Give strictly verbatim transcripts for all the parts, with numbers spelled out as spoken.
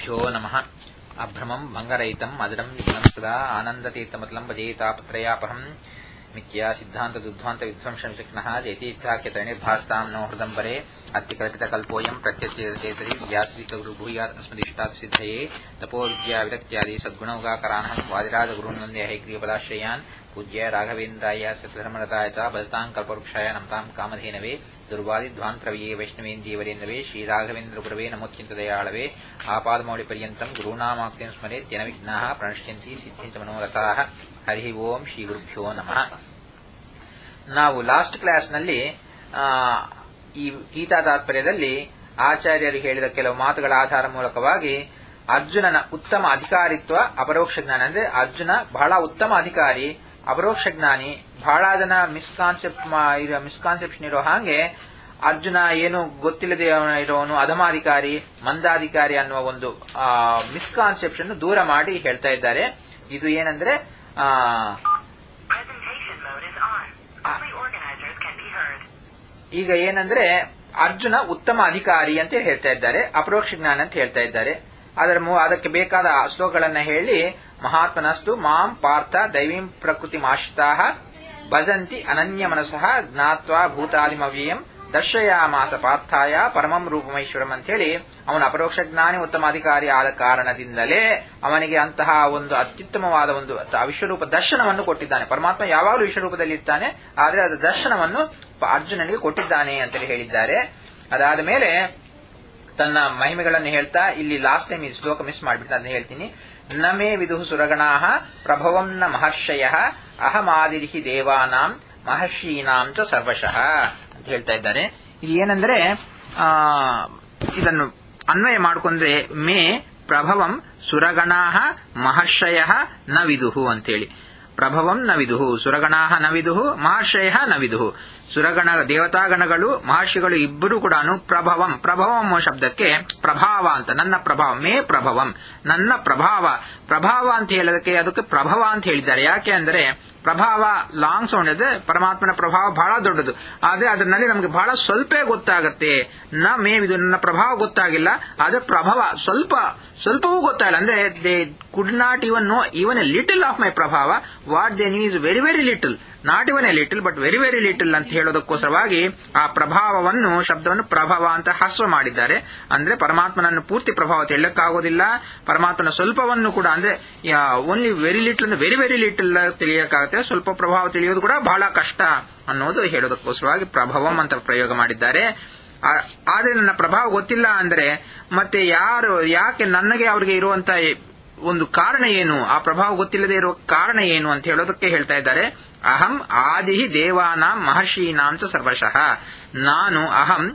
ಶ್ರೀಗುರುಭ್ಯೋ ನಮಃ. ಅಭ್ರಮಂ ಭಂಗರಹಿತಂ ಮಧುರಂ ವಿಘ್ನಂ ಸದಾ ಆನಂದತೀರ್ಥಮತಲಂ ಭಜೇತಾಪತ್ರಯಾಪಹಂ ಮಿಥ್ಯಾ ಸಿದ್ಧಾಂತ ದುಧ್ವಾಂತ ವಿಧ್ವಂಸ ವಿಚಕ್ಷಣಃ ಜಯತೀರ್ಥಾಖ್ಯತನಿರ್ಭಾಸ್ತಾಂ ನೋ ಹೃದಂಬರೆ ಅತ್ಯಕಲ್ಪಿತಕಲ್ಪೋಯಂ ಪ್ರತ್ಯರ್ಥೇತರಿ ವ್ಯಾಸೀಕಗುರುಭೂಯಾತ್ ಅಸ್ಮದಿಷ್ಟಾತ್ ಸಿದ್ಧಯೇ ತಪೋ ವಿದ್ಯಾ ವಿರಕ್ತ್ಯಾದಿ ಸದ್ಗುಣೌಗಾಕರಾನಹಂ ವಾದಿರಾಜ ಗುರುನ್ ವಂದೇ ಹೈಗ್ರೀವಪದಾಶ್ರಯಾನ್ ಪೂಜ್ಯ ರಾಘವೇಂದ್ರಾಯ ಸತ್ಯಧರ್ಮರತಾಯ ಚ ಭಜತಾಂ ಕಲ್ಪವೃಕ್ಷಾಯ ನಮತಾಂ ಕಾಮಧೇನವೇ ದುರ್ವಾದಿಧ್ವಾಂತರವಿಯೇ ವೈಷ್ಣವೇಂದೀವರೇಂದವೇ ಶ್ರೀರಾಘವೇಂದ್ರ ಗುರವೇ ನಮೋತ್ಯಂತ ದಯಾಳವೇ ಆಪಾದಮೌಳಿ ಪರ್ಯಂತಂ ಗುರುನಾಮಾಕ್ತಿಂ ಸ್ಮರೇತ್ ಜನ ವಿಘ್ನಾಃ ಪ್ರಣಶ್ಯಂತಿ ಸಿದ್ಧಿಂಚ ಮನೋರಥಾಃ. ಹರಿ ಓಂ ಶ್ರೀ ಗುರುಭ್ಯೋ ನಮಃ. ನಾವು ಲಾಸ್ಟ್ ಕ್ಲಾಸ್ನಲ್ಲಿ ಈ ಗೀತಾ ತಾತ್ಪರ್ಯದಲ್ಲಿ ಆಚಾರ್ಯರು ಹೇಳಿದ ಕೆಲವು ಮಾತುಗಳ ಆಧಾರ ಮೂಲಕವಾಗಿ ಅರ್ಜುನನ ಉತ್ತಮ ಅಧಿಕಾರಿತ್ವ ಅಪರೋಕ್ಷ ಜ್ಞಾನ ಅಂದ್ರೆ ಅರ್ಜುನ ಬಹಳ ಉತ್ತಮ ಅಧಿಕಾರಿ, ಅಪರೋಕ್ಷ ಜ್ಞಾನಿ. ಬಹಳ ಜನ ಮಿಸ್ಕಾನ್ಸೆಪ್ಟ್ ಮಿಸ್ಕಾನ್ಸೆಪ್ಷನ್ ಇರೋ ಹಾಗೆ ಅರ್ಜುನ ಏನು ಗೊತ್ತಿಲ್ಲದೆ ಇರೋನು ಅಧಮಾಧಿಕಾರಿ, ಮಂದಾಧಿಕಾರಿ ಅನ್ನುವ ಒಂದು ಮಿಸ್ಕಾನ್ಸೆಪ್ಷನ್ ದೂರ ಮಾಡಿ ಹೇಳ್ತಾ ಇದ್ದಾರೆ. ಇದು ಏನಂದ್ರೆ ಆ ಈಗ ಏನಂದ್ರೆ ಅರ್ಜುನ ಉತ್ತಮ ಅಧಿಕಾರಿ ಅಂತ ಹೇಳ್ತಾ ಇದ್ದಾರೆ, ಅಪರೋಕ್ಷ ಜ್ಞಾನ ಅಂತ ಹೇಳ್ತಾ ಇದ್ದಾರೆ. ಅದರ ಅದಕ್ಕೆ ಬೇಕಾದ ಶ್ಲೋಕಗಳನ್ನ ಹೇಳಿ ಮಹಾತ್ಮನಸ್ತು ಮಾಂ ಪಾರ್ಥ ದೈವೀಂ ಪ್ರಕೃತಿ ಮಾಶ್ರಿತಾಃ ಭಜಂತಿ ಅನನ್ಯ ಮನಸಃ ಜ್ಞಾತ್ವಾ ಭೂತಾದಿಮವ್ಯಯಂ ದರ್ಶಯಾಮಾಸ ಪಾರ್ಥಾಯ ಪರಮಂ ರೂಪಮೈಶ್ವರಂ ಅಂತ ಹೇಳಿ ಅವನ ಅಪರೋಕ್ಷ ಜ್ಞಾನಿ ಉತ್ತಮ ಅಧಿಕಾರಿ ಆದ ಕಾರಣದಿಂದಲೇ ಅವನಿಗೆ ಅಂತಹ ಒಂದು ಅತ್ಯುತ್ತಮವಾದ ಒಂದು ವಿಶ್ವರೂಪ ದರ್ಶನವನ್ನು ಕೊಟ್ಟಿದ್ದಾನೆ. ಪರಮಾತ್ಮ ಯಾವಾಗಲೂ ವಿಶ್ವರೂಪದಲ್ಲಿ ಇರ್ತಾನೆ, ಆದರೆ ಅದರ ದರ್ಶನವನ್ನು ಅರ್ಜುನನಿಗೆ ಕೊಟ್ಟಿದ್ದಾನೆ ಅಂತೇಳಿ ಹೇಳಿದ್ದಾರೆ. ಅದಾದ ಮೇಲೆ ತನ್ನ ಮಹಿಮೆಗಳನ್ನು ಹೇಳ್ತಾ ಇಲ್ಲಿ ಲಾಸ್ಟ್ ಟೈಮ್ ಈ ಶ್ಲೋಕ ಮಿಸ್ ಮಾಡಿಬಿಟ್ಟು ಅದನ್ನ ಹೇಳ್ತೀನಿ. ನಮೇ ವಿದುಹು ಸುರಗಣಾಃ ಪ್ರಭವಂ ನ ಮಹರ್ಷಯಃ ಅಹಮಾದಿರಿಹಿ ದೇವಾನಾಂ ಮಹರ್ಷೀನಾಂ ಚ ಸರ್ವಶಃ ಅಂತ ಹೇಳ್ತಾ ಇದ್ದಾರೆ. ಇಲ್ಲಿ ಏನಂದ್ರೆ ಆ ಇದನ್ನು ಅನ್ವಯ ಮಾಡಿಕೊಂಡ್ರೆ ಮೇ ಪ್ರಭವಂ ಸುರಗಣಾಃ ಮಹರ್ಷಯಃ ನ ವಿದುಹು ಅಂತೇಳಿ. ಪ್ರಭವಂ ನ ವಿದುಹು, ಸುರಗಣಾಃ ನ ವಿದುಹು, ಮಹರ್ಷಯಃ ನ ವಿದುಹು. ಸುರಗಣ ದೇವತಾಗಣಗಳು ಮಹರ್ಷಿಗಳು ಇಬ್ಬರು ಕೂಡ ಪ್ರಭವಂ, ಪ್ರಭವಂ ಶಬ್ದಕ್ಕೆ ಪ್ರಭಾವ ಅಂತ, ನನ್ನ ಪ್ರಭಾವ, ಮೇ ಪ್ರಭವಂ, ನನ್ನ ಪ್ರಭಾವ. ಪ್ರಭಾವ ಅಂತ ಹೇಳೋದಕ್ಕೆ ಅದಕ್ಕೆ ಪ್ರಭವ ಅಂತ ಹೇಳಿದ್ದಾರೆ. ಯಾಕೆ ಅಂದ್ರೆ ಪ್ರಭಾವ ಲಾಂಗ್ ಸೌಂಡ್ ಇದೆ, ಪರಮಾತ್ಮನ ಪ್ರಭಾವ ಬಹಳ ದೊಡ್ಡದು, ಆದ್ರೆ ಅದರಲ್ಲಿ ನಮಗೆ ಬಹಳ ಸ್ವಲ್ಪ ಗೊತ್ತಾಗತ್ತೆ. ನ ಮೇ ಇದು ನನ್ನ ಪ್ರಭಾವ ಗೊತ್ತಾಗಿಲ್ಲ, ಆದ್ರೆ ಪ್ರಭಾವ ಸ್ವಲ್ಪ ಸ್ವಲ್ಪವೂ ಗೊತ್ತಾಗಿಲ್ಲ. ಅಂದ್ರೆ they could not even no even a little of my ಪ್ರಭಾವ. What they knees very very little, not even a little but very very little ಅಂತ ಹೇಳೋದಕ್ಕೋಸ್ಕರವಾಗಿ ಆ ಪ್ರಭಾವವನ್ನು ಶಬ್ದವನ್ನು ಪ್ರಭಾವ ಅಂತ ಹ್ರಸ್ವ ಮಾಡಿದ್ದಾರೆ. ಅಂದ್ರೆ ಪರಮಾತ್ಮನನ್ನು ಪೂರ್ತಿ ಪ್ರಭಾವ ತಿಳಿಯಕ್ಕಾಗೋದಿಲ್ಲ, ಪರಮಾತ್ಮನ ಸ್ವಲ್ಪವನ್ನು ಕೂಡ ಅಂದ್ರೆ ಓನ್ಲಿ ವೆರಿ ಲಿಟಲ್ ಅಂದ್ರೆ ವೆರಿ ವೆರಿ ಲಿಟಲ್ ತಿಳಿಯಕ್ಕಾಗುತ್ತೆ, ಸ್ವಲ್ಪ ಪ್ರಭಾವ ತಿಳಿಯೋದು ಕೂಡ ಬಹಳ ಕಷ್ಟ ಅನ್ನೋದು ಹೇಳೋದಕ್ಕೋಸ್ಕರವಾಗಿ ಪ್ರಭಾವಂ ಅಂತ ಪ್ರಯೋಗ ಮಾಡಿದ್ದಾರೆ. ಆದ್ರೆ ನನ್ನ ಪ್ರಭಾವ ಗೊತ್ತಿಲ್ಲ ಅಂದ್ರೆ ಮತ್ತೆ ಯಾರು ಯಾಕೆ ನನಗೆ ಅವ್ರಿಗೆ ಇರುವಂತ ಒಂದು ಕಾರಣ ಏನು, ಆ ಪ್ರಭಾವ ಗೊತ್ತಿಲ್ಲದೆ ಇರುವ ಕಾರಣ ಏನು ಅಂತ ಹೇಳೋದಕ್ಕೆ ಹೇಳ್ತಾ ಇದ್ದಾರೆ. ಅಹಂ ಆದಿ ದೇವಾನಾಂ ಮಹರ್ಷೀನಾಂ ಚ ಸರ್ವಶಃ. ನಾನು ಅಹಂ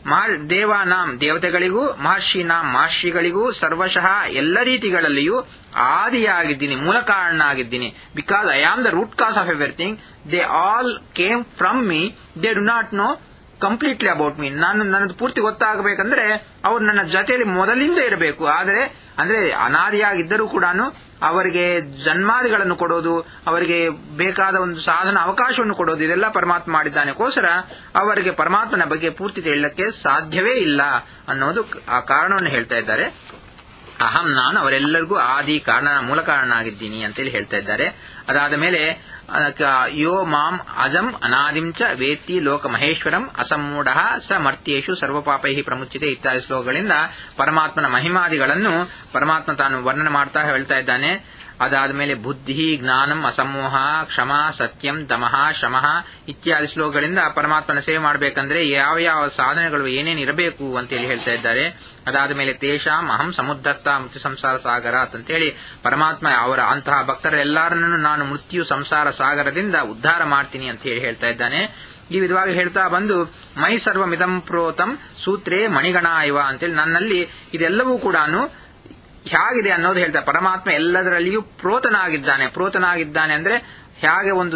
ದೇವಾನಾಂ ದೇವತೆಗಳಿಗೂ, ಮಹರ್ಷಿನಾಂ ಮಹರ್ಷಿಗಳಿಗೂ, ಸರ್ವಶಃ ಎಲ್ಲ ರೀತಿಗಳಲ್ಲಿಯೂ ಆದಿಯಾಗಿದ್ದೀನಿ, ಮೂಲ ಕಾರಣನಾಗಿದ್ದೀನಿ. Because I am the root cause of everything. They all came from me, they do not know completely about me. ನಾನು ನನ್ನದು ಪೂರ್ತಿ ಗೊತ್ತಾಗಬೇಕಂದ್ರೆ ಅವ್ರು ನನ್ನ ಜೊತೆಯಲ್ಲಿ ಮೊದಲಿಂದ ಇರಬೇಕು. ಆದರೆ ಅಂದ್ರೆ ಅನಾದಿಯಾಗಿದ್ದರೂ ಕೂಡ ಅವರಿಗೆ ಜನ್ಮಾದಿಗಳನ್ನು ಕೊಡೋದು, ಅವರಿಗೆ ಬೇಕಾದ ಒಂದು ಸಾಧನ ಅವಕಾಶವನ್ನು ಕೊಡೋದು, ಇದೆಲ್ಲ ಪರಮಾತ್ಮ ಮಾಡಿದ್ದಾನೆಗೋಸ್ಕರ ಅವರಿಗೆ ಪರಮಾತ್ಮನ ಬಗ್ಗೆ ಪೂರ್ತಿ ಹೇಳಲಿಕ್ಕೆ ಸಾಧ್ಯವೇ ಇಲ್ಲ ಅನ್ನೋದು ಆ ಕಾರಣವನ್ನು ಹೇಳ್ತಾ ಇದ್ದಾರೆ. ಅಹಂ ನಾನು ಅವರೆಲ್ಲರಿಗೂ ಆದಿ ಕಾರಣ, ಮೂಲ ಕಾರಣನಾಗಿದ್ದೀನಿ ಅಂತೇಳಿ ಹೇಳ್ತಾ ಇದ್ದಾರೆ. ಅದಾದ ಮೇಲೆ ಯೋ ಮಾಂ ಅಜಂ ಅನಾದಿಂ ಚ ವೇತ್ತಿ ಲೋಕ ಮಹೇಶ್ವರಂ ಅಸಮ್ಮೂಢ ಸ ಮರ್ತ್ಯೇಷು ಸರ್ವಪಾಪೈ ಪ್ರಮುಚ್ಯತೆ ಇತ್ಯಾದಿ ಶ್ಲೋಕಗಳಿಂದ ಪರಮಾತ್ಮನ ಮಹಿಮಾದಿಗಳನ್ನು ಪರಮಾತ್ಮ ತಾನು ವರ್ಣನೆ ಮಾಡ್ತಾ ಹೇಳ್ತಾ ಇದ್ದಾನೆ. ಅದಾದ ಮೇಲೆ ಬುದ್ಧಿ ಜ್ಞಾನಂ ಅಸಮೋಹ ಕ್ಷಮ ಸತ್ಯಂ ದಮಃ ಶಮಃ ಇತ್ಯಾದಿ ಶ್ಲೋಕಗಳಿಂದ ಪರಮಾತ್ಮನ ಸೇವೆ ಮಾಡಬೇಕಂದ್ರೆ ಯಾವ ಯಾವ ಸಾಧನೆಗಳು ಏನೇನು ಇರಬೇಕು ಅಂತೇಳಿ ಹೇಳ್ತಾ ಇದ್ದಾರೆ. ಅದಾದ ಮೇಲೆ ತೇಷಾಂ ಅಹಂ ಸಮುದ್ಧತ್ತ ಮೃತ್ಯು ಸಂಸಾರ ಸಾಗರ ಅಂತೇಳಿ ಪರಮಾತ್ಮ ಅವರ ಅಂತಹ ಭಕ್ತರೆಲ್ಲರನ್ನೂ ನಾನು ಮೃತ್ಯು ಸಂಸಾರ ಸಾಗರದಿಂದ ಉದ್ಧಾರ ಮಾಡ್ತೀನಿ ಅಂತ ಹೇಳಿ ಹೇಳ್ತಾ ಇದ್ದಾನೆ. ಈ ವಿಧವಾಗಿ ಹೇಳ್ತಾ ಬಂದು ಮೈ ಸರ್ವಮಿದಂ ಪ್ರೋತಂ ಸೂತ್ರೇ ಮಣಿಗಣ ಇವ ಅಂತೇಳಿ ನನ್ನಲ್ಲಿ ಇದೆಲ್ಲವೂ ಕೂಡ ಹೇಗಿದೆ ಅನ್ನೋದು ಹೇಳ್ತಾರೆ. ಪರಮಾತ್ಮ ಎಲ್ಲದರಲ್ಲಿಯೂ ಪ್ರೋತನಾಗಿದ್ದಾನೆ. ಪ್ರೋತನಾಗಿದ್ದಾನೆ ಅಂದ್ರೆ ಹೇಗೆ ಒಂದು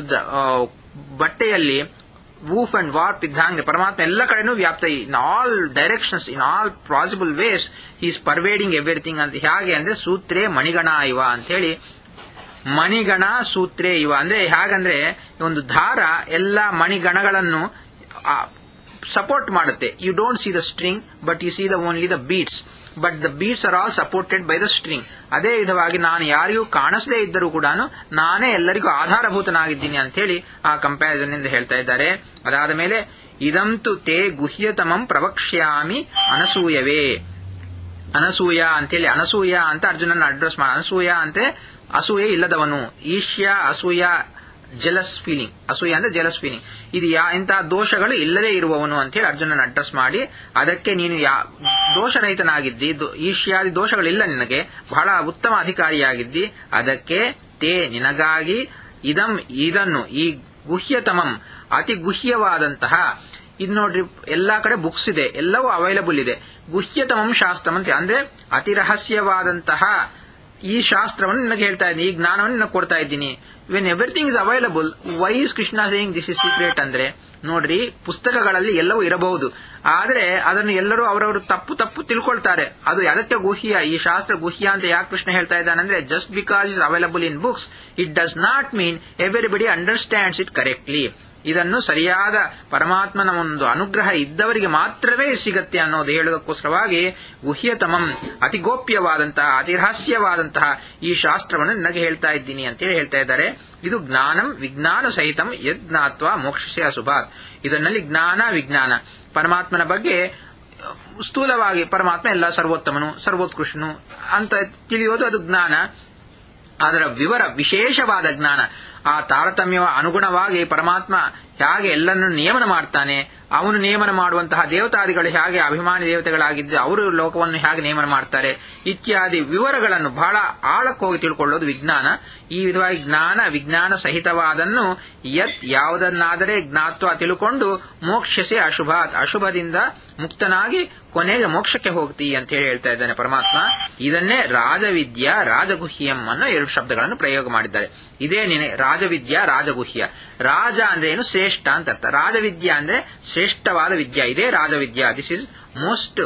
ಬಟ್ಟೆಯಲ್ಲಿ ವೂಫ್ ಅಂಡ್ ವಾರ್ಪ್ ಇದ್ದಂಗೆ ಪರಮಾತ್ಮ ಎಲ್ಲ ಕಡೆನೂ ವ್ಯಾಪ್ತ, in all directions, in all possible ways is pervading everything ಅಂತ. ಹೇಗೆ ಅಂದ್ರೆ ಸೂತ್ರೇ ಮಣಿಗಣ ಇವ ಅಂತ ಹೇಳಿ. ಮಣಿಗಣ ಸೂತ್ರೇ ಇವ ಅಂದ್ರೆ ಹೇಗಂದ್ರೆ ಒಂದು ದಾರ ಎಲ್ಲ ಮಣಿಗಣಗಳನ್ನು ಸಪೋರ್ಟ್ ಮಾಡುತ್ತೆ. You don't see the string but you see the only the beads. But the beads are all supported by the string. ಅದೇ ವಿಧವಾಗಿ ನಾನು ಯಾರಿಗೂ ಕಾಣಿಸದೇ ಇದ್ದರೂ ಕೂಡ ನಾನೇ ಎಲ್ಲರಿಗೂ ಆಧಾರಭೂತನಾಗಿದ್ದೀನಿ ಅಂತ ಹೇಳಿ ಆ ಕಂಪ್ಯಾರಿಸನ್ ಇಂದ ಹೇಳ್ತಾ ಇದ್ದಾರೆ. ಅದಾದ ಮೇಲೆ ಇದಂತು ತೇ ಗುಹ್ಯತಮಂ ಪ್ರವಕ್ಷ್ಯಾಮಿ ಅನಸೂಯವೇ. ಅನಸೂಯ ಅಂತೇಳಿ ಅನಸೂಯ ಅಂತ ಅರ್ಜುನನ ಅಡ್ರೆಸ್ ಮಾಡಿ. ಅನಸೂಯ ಅಂತೆ ಅಸೂಯೆ ಇಲ್ಲದವನು. ಈಶ್ಯ ಅಸೂಯ ಜೆಲಸ್ ಫೀಲಿಂಗ್. ಅಸೂಯ ಅಂದ್ರೆ ಜೆಲಸ್ ಫೀಲಿಂಗ್. ಇದು ಯಾ ಇಂತಹ ದೋಷಗಳು ಇಲ್ಲದೇ ಇರುವವನು ಅಂತ ಹೇಳಿ ಅರ್ಜುನನ ಅಡ್ರೆಸ್ ಮಾಡಿ, ಅದಕ್ಕೆ ನೀನು ಯಾ ದೋಷರಹಿತನಾಗಿದ್ದಿ, ಈಶ್ಯಾದಿ ದೋಷಗಳಿಲ್ಲ ನಿನಗೆ, ಬಹಳ ಉತ್ತಮ ಅಧಿಕಾರಿಯಾಗಿದ್ದಿ, ಅದಕ್ಕೆ ತೇ ನಿನಗಾಗಿ ಇದಂ ಇದನ್ನು ಈ ಗುಹ್ಯತಮಂ ಅತಿ ಗುಹ್ಯವಾದಂತಹ, ಇದು ನೋಡ್ರಿ ಎಲ್ಲಾ ಕಡೆ ಬುಕ್ಸ್ ಇದೆ, ಎಲ್ಲವೂ ಅವೈಲಬಲ್ ಇದೆ. ಗುಹ್ಯತಮಂ ಶಾಸ್ತ್ರಂ ಅಂತ ಅಂದ್ರೆ ಅತಿ ರಹಸ್ಯವಾದಂತಹ ಈ ಶಾಸ್ತ್ರವನ್ನು ನಿನಗೆ ಹೇಳ್ತಾ ಇದ್ದೀನಿ, ಈ ಜ್ಞಾನವನ್ನು ನಿನಗೆ ಕೊಡ್ತಾ ಇದ್ದೀನಿ. When everything is available, why is Krishna saying this is secret ಅಂದ್ರೆ, ನೋಡ್ರಿ ಪುಸ್ತಕಗಳಲ್ಲಿ ಎಲ್ಲವೂ ಇರಬಹುದು, ಆದ್ರೆ ಅದನ್ನು ಎಲ್ಲರೂ ಅವರವರು ತಪ್ಪು ತಪ್ಪು ತಿಳ್ಕೊಳ್ತಾರೆ. ಅದು ಅದಕ್ಕೆ ಗುಹ್ಯ, ಈ ಶಾಸ್ತ್ರ ಗುಹ್ಯ ಅಂತ ಯಾಕೆ ಕೃಷ್ಣ ಹೇಳ್ತಾ ಇದ್ದಾನಂದ್ರೆ, just because is available in books it does not mean everybody understands it correctly. ಇದನ್ನು ಸರಿಯಾದ ಪರಮಾತ್ಮನ ಒಂದು ಅನುಗ್ರಹ ಇದ್ದವರಿಗೆ ಮಾತ್ರವೇ ಸಿಗತ್ತೆ ಅನ್ನೋದು ಹೇಳೋದಕ್ಕೋಸ್ಕರವಾಗಿ ಗುಹ್ಯತಮಂ ಅತಿ ಗೋಪ್ಯವಾದಂತಹ ಅತಿ ರಹಸ್ಯವಾದಂತಹ ಈ ಶಾಸ್ತ್ರವನ್ನು ನನಗೆ ಹೇಳ್ತಾ ಇದ್ದೀನಿ ಅಂತೇಳಿ ಹೇಳ್ತಾ ಇದ್ದಾರೆ. ಇದು ಜ್ಞಾನಂ ವಿಜ್ಞಾನ ಸಹಿತಂ ಯಜ್ಞಾತ್ವ ಮೋಕ್ಷಸ್ಯ ಅಶುಭಾತ್. ಇದರಲ್ಲಿ ಜ್ಞಾನ ವಿಜ್ಞಾನ, ಪರಮಾತ್ಮನ ಬಗ್ಗೆ ಸ್ಥೂಲವಾಗಿ ಪರಮಾತ್ಮ ಎಲ್ಲ ಸರ್ವೋತ್ತಮನು ಸರ್ವೋತ್ಕೃಷ್ಟನು ಅಂತ ತಿಳಿಯೋದು ಅದು ಜ್ಞಾನ. ಅದರ ವಿವರ ವಿಶೇಷವಾದ ಜ್ಞಾನ, ಆ ತಾರತಮ್ಯ ಅನುಗುಣವಾಗಿ ಪರಮಾತ್ಮ ಹೇಗೆ ಎಲ್ಲರನ್ನು ನಿಯಮನ ಮಾಡ್ತಾನೆ, ಅವನು ನಿಯಮನ ಮಾಡುವಂತಹ ದೇವತಾದಿಗಳು ಹೇಗೆ ಅಭಿಮಾನಿ ದೇವತೆಗಳಾಗಿದ್ದು ಅವರು ಲೋಕವನ್ನು ಹೇಗೆ ನಿಯಮನ ಮಾಡ್ತಾರೆ ಇತ್ಯಾದಿ ವಿವರಗಳನ್ನು ಬಹಳ ಆಳಕ್ಕೆ ಹೋಗಿ ತಿಳ್ಕೊಳ್ಳೋದು ವಿಜ್ಞಾನ. ಈ ವಿಧವಾಗಿ ಜ್ಞಾನ ವಿಜ್ಞಾನ ಸಹಿತವಾದನ್ನು ಯತ್ ಯಾವುದನ್ನಾದರೆ ಜ್ಞಾತ್ವ ತಿಳ್ಕೊಂಡು ಮೋಕ್ಷಸೆ ಅಶುಭಾತ್ ಅಶುಭದಿಂದ ಮುಕ್ತನಾಗಿ ಕೊನೆಗೆ ಮೋಕ್ಷಕ್ಕೆ ಹೋಗ್ತಿ ಅಂತ ಹೇಳಿ ಹೇಳ್ತಾ ಇದ್ದಾನೆ ಪರಮಾತ್ಮ. ಇದನ್ನೇ ರಾಜವಿದ್ಯಾ ರಾಜಗುಹ್ಯಂ ಅನ್ನೋ ಎರಡು ಶಬ್ದಗಳನ್ನು ಪ್ರಯೋಗ ಮಾಡಿದ್ದಾರೆ. ಇದೇ ನೀನೆ ರಾಜವಿದ್ಯಾ ರಾಜಗುಹ್ಯ. ರಾಜ ಅಂದ್ರೆ ಏನು? ಶ್ರೇಷ್ಠ ಅಂತ ಅರ್ಥ. ರಾಜವಿದ್ಯಾ ಅಂದ್ರೆ ಶ್ರೇಷ್ಠವಾದ ವಿದ್ಯಾ. ಇದೇ ರಾಜವಿದ್ಯಾ. This is most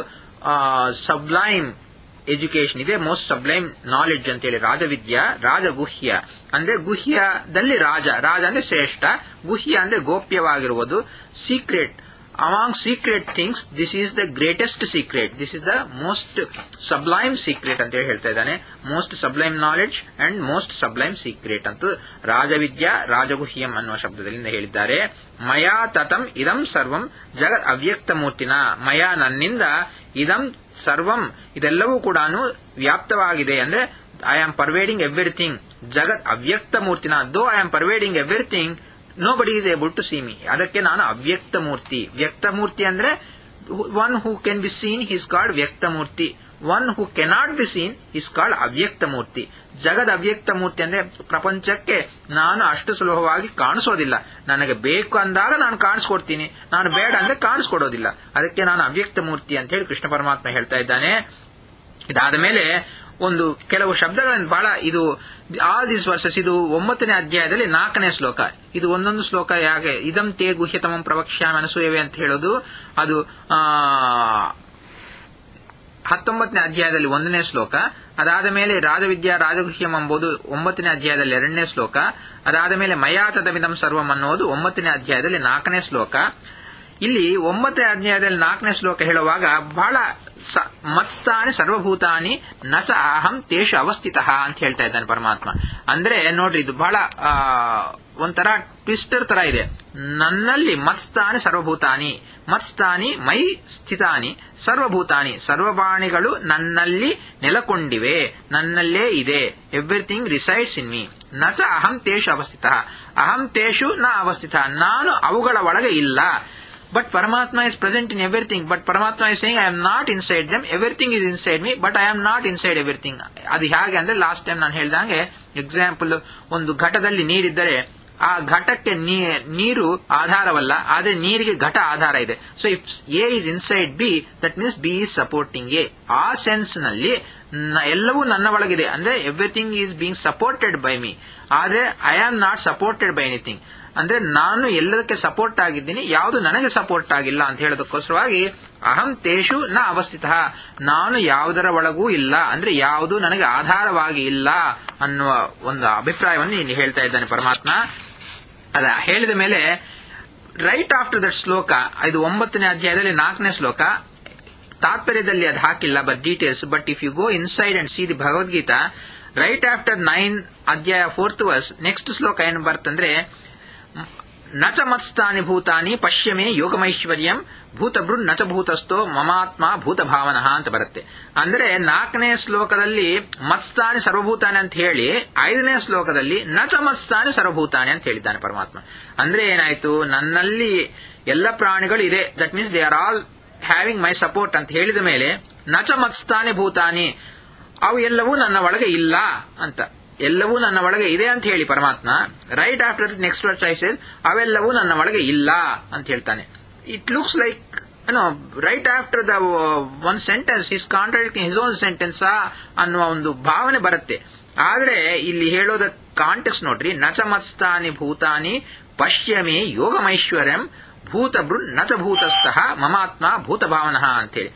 sublime education, ಇದೆ ಮೋಸ್ಟ್ ಸಬ್ಲೈಮ್ ನಾಲೆಡ್ಜ್ ಅಂತೇಳಿ ರಾಜವಿದ್ಯಾ. ರಾಜಗುಹ್ಯ ಅಂದ್ರೆ ಗುಹ್ಯದಲ್ಲಿ ರಾಜ, ರಾಜ ಅಂದ್ರೆ ಶ್ರೇಷ್ಠ, ಗುಹ್ಯ ಅಂದ್ರೆ ಗೋಪ್ಯವಾಗಿರುವುದು, secret. Among secret things, this is the greatest secret. This is the most sublime secret ಅಂತ ಹೇಳಿ ಹೇಳ್ತಾ ಇದ್ದಾನೆ. Most sublime knowledge and most sublime secret ಅಂತ ರಾಜವಿದ್ಯಾ ರಾಜಗುಹ್ಯಂ ಅನ್ನುವ ಶಬ್ದದಿಂದ ಹೇಳಿದ್ದಾರೆ. ಮಯಾ ತತಂ ಇದಂ ಸರ್ವಂ ಜಗತ್ ಅವ್ಯಕ್ತ ಮೂರ್ತಿನ. ಮಯಾ ನನ್ನಿಂದ ಇದಂ ಸರ್ವಂ ಇದೆಲ್ಲವೂ ಕೂಡ ವ್ಯಾಪ್ತವಾಗಿದೆ. ಅಂದ್ರೆ ಐ ಆಮ್ ಪರ್ವೇಡಿಂಗ್ ಎವ್ರಿಥಿಂಗ್. ಜಗತ್ ಅವ್ಯಕ್ತ ಮೂರ್ತಿನ. Though I am pervading everything, nobody is able to see me. ಅದಕ್ಕೆ ನಾನು ಅವ್ಯಕ್ತ ಮೂರ್ತಿ. ವ್ಯಕ್ತ ಮೂರ್ತಿ ಅಂದ್ರೆ one who can be seen is called ವ್ಯಕ್ತ ಮೂರ್ತಿ. One who cannot be seen is called ಅವ್ಯಕ್ತ ಮೂರ್ತಿ. ಜಗದ್ ಅವ್ಯಕ್ತ ಮೂರ್ತಿ ಅಂದ್ರೆ ಪ್ರಪಂಚಕ್ಕೆ ನಾನು ಅಷ್ಟು ಸುಲಭವಾಗಿ ಕಾಣಿಸೋದಿಲ್ಲ. ನನಗೆ ಬೇಕು ಅಂದಾಗ ನಾನು ಕಾಣಿಸ್ಕೊಡ್ತೀನಿ, ನಾನು ಬೇಡ ಅಂದ್ರೆ ಕಾಣಿಸ್ಕೊಡೋದಿಲ್ಲ. ಅದಕ್ಕೆ ನಾನು ಅವ್ಯಕ್ತ ಮೂರ್ತಿ ಅಂತ ಹೇಳಿ ಕೃಷ್ಣ ಪರಮಾತ್ಮ ಹೇಳ್ತಾ ಇದ್ದಾನೆ. ಇದಾದ ಮೇಲೆ ಒಂದು ಕೆಲವು ಶಬ್ದಗಳನ್ನು ಬಹಳ ಇದು ಆಲ್ ದಿಸ್ ವರ್ಸಸ್, ಇದು ಒಂಬತ್ತನೇ ಅಧ್ಯಾಯದಲ್ಲಿ ನಾಲ್ಕನೇ ಶ್ಲೋಕ. ಇದು ಒಂದೊಂದು ಶ್ಲೋಕ ಯಾಕೆ ಇದಂ ತೇ ಗುಹ್ಯತಮಂ ಪ್ರವಕ್ಷ್ಯಾಮಿ ಅನಸೂಯವೇ ಅಂತ ಹೇಳೋದು, ಅದು ಆ ಹತ್ತೊಂಬತ್ತನೇ ಅಧ್ಯಾಯದಲ್ಲಿ ಒಂದನೇ ಶ್ಲೋಕ. ಅದಾದ ಮೇಲೆ ರಾಜವಿದ್ಯಾ ರಾಜಗುಹ್ಯಂ ಎಂಬುದು ಒಂಬತ್ತನೇ ಅಧ್ಯಾಯದಲ್ಲಿ ಎರಡನೇ ಶ್ಲೋಕ. ಅದಾದ ಮೇಲೆ ಮಯಾ ತದಮಿದಂ ಸರ್ವಂ ಅನ್ನೋದು ಒಂಬತ್ತನೇ ಅಧ್ಯಾಯದಲ್ಲಿ ನಾಲ್ಕನೇ ಶ್ಲೋಕ. ಇಲ್ಲಿ ಒಂಬತ್ತನೇ ಅಧ್ಯಾಯದಲ್ಲಿ ನಾಲ್ಕನೇ ಶ್ಲೋಕ ಹೇಳುವಾಗ ಬಹಳ ಮತ್ಸ್ಥಾನಿ ಸರ್ವಭೂತಾನಿ ನಚ ಅಹಂ ತೇಷು ಅವಸ್ಥಿತ ಅಂತ ಹೇಳ್ತಾ ಇದ್ದಾನೆ ಪರಮಾತ್ಮ. ಅಂದ್ರೆ ನೋಡ್ರಿ, ಇದು ಬಹಳ ಒಂಥರ ಟ್ವಿಸ್ಟರ್ ತರ ಇದೆ. ನನ್ನಲ್ಲಿ ಮತ್ಸ್ಥಾನಿ ಸರ್ವಭೂತಾನಿ, ಮತ್ಸ್ಥಾನಿ ಮೈ ಸ್ಥಿತಾನಿ ಸರ್ವಭೂತಾನಿ, ಸರ್ವವಾಣಿಗಳು ನನ್ನಲ್ಲಿ ನೆಲಕೊಂಡಿವೆ, ನನ್ನಲ್ಲೇ ಇದೆ. Everything resides in me. ನಚ ಅಹಂ ತೇಷು ಅವಸ್ಥಿತ. ಅಹಂ ತೇಷು ನ ಅವಸ್ಥಿತ, ನಾನು ಅವುಗಳ ಒಳಗೆ ಇಲ್ಲ. But Paramatma is present in everything. But Paramatma is saying, I am not inside them. Everything is inside me, but I am not inside everything. ಅದು ಹೇಗೆ ಅಂದ್ರೆ, ಲಾಸ್ಟ್ ಟೈಮ್ ನಾನು ಹೇಳ್ದಂಗೆ ಎಕ್ಸಾಂಪಲ್, ಒಂದು ಘಟದಲ್ಲಿ ನೀರಿದ್ದರೆ ಆ ಘಟಕ್ಕೆ ನೀರು ಆಧಾರವಲ್ಲ, ಆದ್ರೆ ನೀರಿಗೆ ಘಟ ಆಧಾರ ಇದೆ. So if A is inside B, that means B is supporting A. ಆ ಸೆನ್ಸ್ ನಲ್ಲಿ ಎಲ್ಲವೂ ನನ್ನ ಒಳಗಿದೆ. ಅಂದ್ರೆ everything is being supported by me, ಆದ್ರೆ I am not supported by anything. ಅಂದ್ರೆ ನಾನು ಎಲ್ಲದಕ್ಕೆ ಸಪೋರ್ಟ್ ಆಗಿದ್ದೀನಿ, ಯಾವುದು ನನಗೆ ಸಪೋರ್ಟ್ ಆಗಿಲ್ಲ ಅಂತ ಹೇಳೋದಕ್ಕೋಸ್ಕರವಾಗಿ ಅಹಂ ತೇಷು ನ ಅವಸ್ಥಿತ, ನಾನು ಯಾವುದರ ಒಳಗೂ ಇಲ್ಲ, ಅಂದ್ರೆ ಯಾವುದು ನನಗೆ ಆಧಾರವಾಗಿ ಇಲ್ಲ ಅನ್ನುವ ಒಂದು ಅಭಿಪ್ರಾಯವನ್ನು ಇಲ್ಲಿ ಹೇಳ್ತಾ ಇದ್ದಾನೆ ಪರಮಾತ್ಮ. ಅದ ಹೇಳಿದ ಮೇಲೆ ರೈಟ್ ಆಫ್ಟರ್ ದಟ್ ಶ್ಲೋಕ, ಇದು ಒಂಬತ್ತನೇ ಅಧ್ಯಾಯದಲ್ಲಿ ನಾಲ್ಕನೇ ಶ್ಲೋಕ, ತಾತ್ಪರ್ಯದಲ್ಲಿ ಅದು ಹಾಕಿಲ್ಲ but details. But if you go inside and see the Bhagavad Gita, right after nine ಅಧ್ಯಾಯ ಫೋರ್ತ್ ವರ್ಸ್ ನೆಕ್ಸ್ಟ್ ಶ್ಲೋಕ ಏನು ಬರ್ತಂದ್ರೆ, ನಚ ಮತ್ಸ್ಥಾನಿ ಭೂತಾನಿ ಪಶ್ಯಮೇ ಯೋಗಮೈಶ್ವರ್ಯಂ ಭೂತಭೃನ್ ನಚ ಭೂತಸ್ಥೋ ಮಮಾತ್ಮ ಭೂತ ಭಾವನಃ ಅಂತ ಬರುತ್ತೆ. ಅಂದ್ರೆ ನಾಲ್ಕನೇ ಶ್ಲೋಕದಲ್ಲಿ ಮತ್ಸ್ಥಾನಿ ಸರ್ವಭೂತಾನಿ ಅಂತ ಹೇಳಿ ಐದನೇ ಶ್ಲೋಕದಲ್ಲಿ ನಚ ಮತ್ಸ್ಥಾನಿ ಸರ್ವಭೂತಾನಿ ಅಂತ ಹೇಳಿದ್ದಾನೆ ಪರಮಾತ್ಮ. ಅಂದ್ರೆ ಏನಾಯ್ತು, ನನ್ನಲ್ಲಿ ಎಲ್ಲ ಪ್ರಾಣಿಗಳು ಇದೆ, that means they are all having my support ಅಂತ ಹೇಳಿದ ಮೇಲೆ ನಚ ಮತ್ಸ್ಥಾನಿ ಭೂತಾನಿ ಅವು ಎಲ್ಲವೂ ನನ್ನ ಒಳಗೆ ಇಲ್ಲ ಅಂತ, ಎಲ್ಲವೂ ನನ್ನ ಒಳಗೆ ಇದೆ ಅಂತ ಹೇಳಿ ಪರಮಾತ್ಮ right after next word choices ಅವೆಲ್ಲವೂ ನನ್ನ ಒಳಗೆ ಇಲ್ಲ ಅಂತ ಹೇಳ್ತಾನೆ. It looks like no right after the one sentence his contradicting his own sentence ಅನ್ನುವ ಒಂದು ಭಾವನೆ ಬರುತ್ತೆ. ಆದ್ರೆ ಇಲ್ಲಿ ಹೇಳೋದ ಕಾಂಟೆಕ್ಸ್ಟ್ ನೋಡ್ರಿ, ನಚ ಮತ್ಸ್ಥಾನಿ ಭೂತಾನಿ ಪಶ್ಯಮೇ ಯೋಗಮೈಶ್ವರ್ಯಂ ಭೂತಭೃನ್ ನಚ ಭೂತಸ್ಥಃ ಮಮಾತ್ಮ ಭೂತ ಭಾವನಃ ಅಂತೇಳಿ.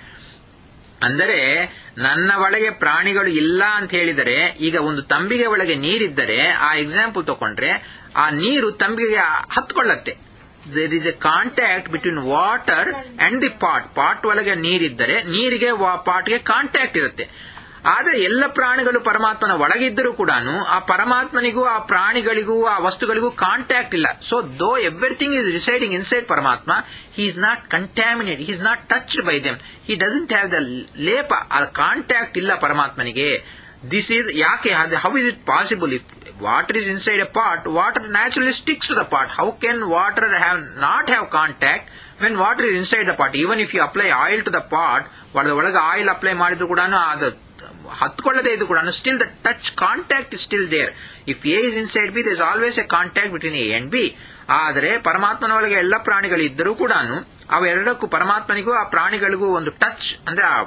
ಅಂದರೆ ನನ್ನ ಒಳಗೆ ಪ್ರಾಣಿಗಳು ಇಲ್ಲ ಅಂತ ಹೇಳಿದರೆ, ಈಗ ಒಂದು ತಂಬಿಗೆ ಒಳಗೆ ನೀರಿದ್ದರೆ ಆ ಎಕ್ಸಾಂಪಲ್ ತಗೊಂಡ್ರೆ ಆ ನೀರು ತಂಬಿಗೆಗೆ ಹತ್ಕೊಳ್ಳತ್ತೆ. There is a contact between water and the pot. Pot ಒಳಗೆ ನೀರಿದ್ದರೆ ನೀರಿಗೆ ಪಾಟ್ಗೆ ಕಾಂಟ್ಯಾಕ್ಟ್ ಇರುತ್ತೆ. ಆದರೆ ಎಲ್ಲ ಪ್ರಾಣಿಗಳು ಪರಮಾತ್ಮನ ಒಳಗಿದ್ದರೂ ಕೂಡ ಆ ಪರಮಾತ್ಮನಿಗೂ ಆ ಪ್ರಾಣಿಗಳಿಗೂ ಆ ವಸ್ತುಗಳಿಗೂ ಕಾಂಟ್ಯಾಕ್ಟ್ ಇಲ್ಲ. So though everything is residing inside ಪರಮಾತ್ಮ, he is not contaminate, he is not touched by them, he doesn't have the ಲೇಪ, ಆ ಕಾಂಟ್ಯಾಕ್ಟ್ ಇಲ್ಲ ಪರಮಾತ್ಮನಿಗೆ. ದಿಸ್ ಈಸ್ ಯಾಕೆ, how is it possible? If water is inside a pot, water naturally sticks to the pot. How can water have not have contact when water is inside the pot? Even if you apply oil to the pot, ಒಳಗೆ oil apply ಮಾಡಿದ್ರು ಕೂಡ ಅದು ಹತ್ಕೊಳ್ಳದೆ ಇದು ಕೂಡ still the touch contact is still there. If A is inside B, there is always a contact between A and B. ಆದರೆ ಪರಮಾತ್ಮನ ಒಳಗೆ ಎಲ್ಲ ಪ್ರಾಣಿಗಳಿದ್ದರೂ ಕೂಡ ಅವೆರಡಕ್ಕೂ ಪರಮಾತ್ಮನಿಗೂ ಆ ಪ್ರಾಣಿಗಳಿಗೂ ಒಂದು ಟಚ್ ಅಂದ್ರೆ ಆ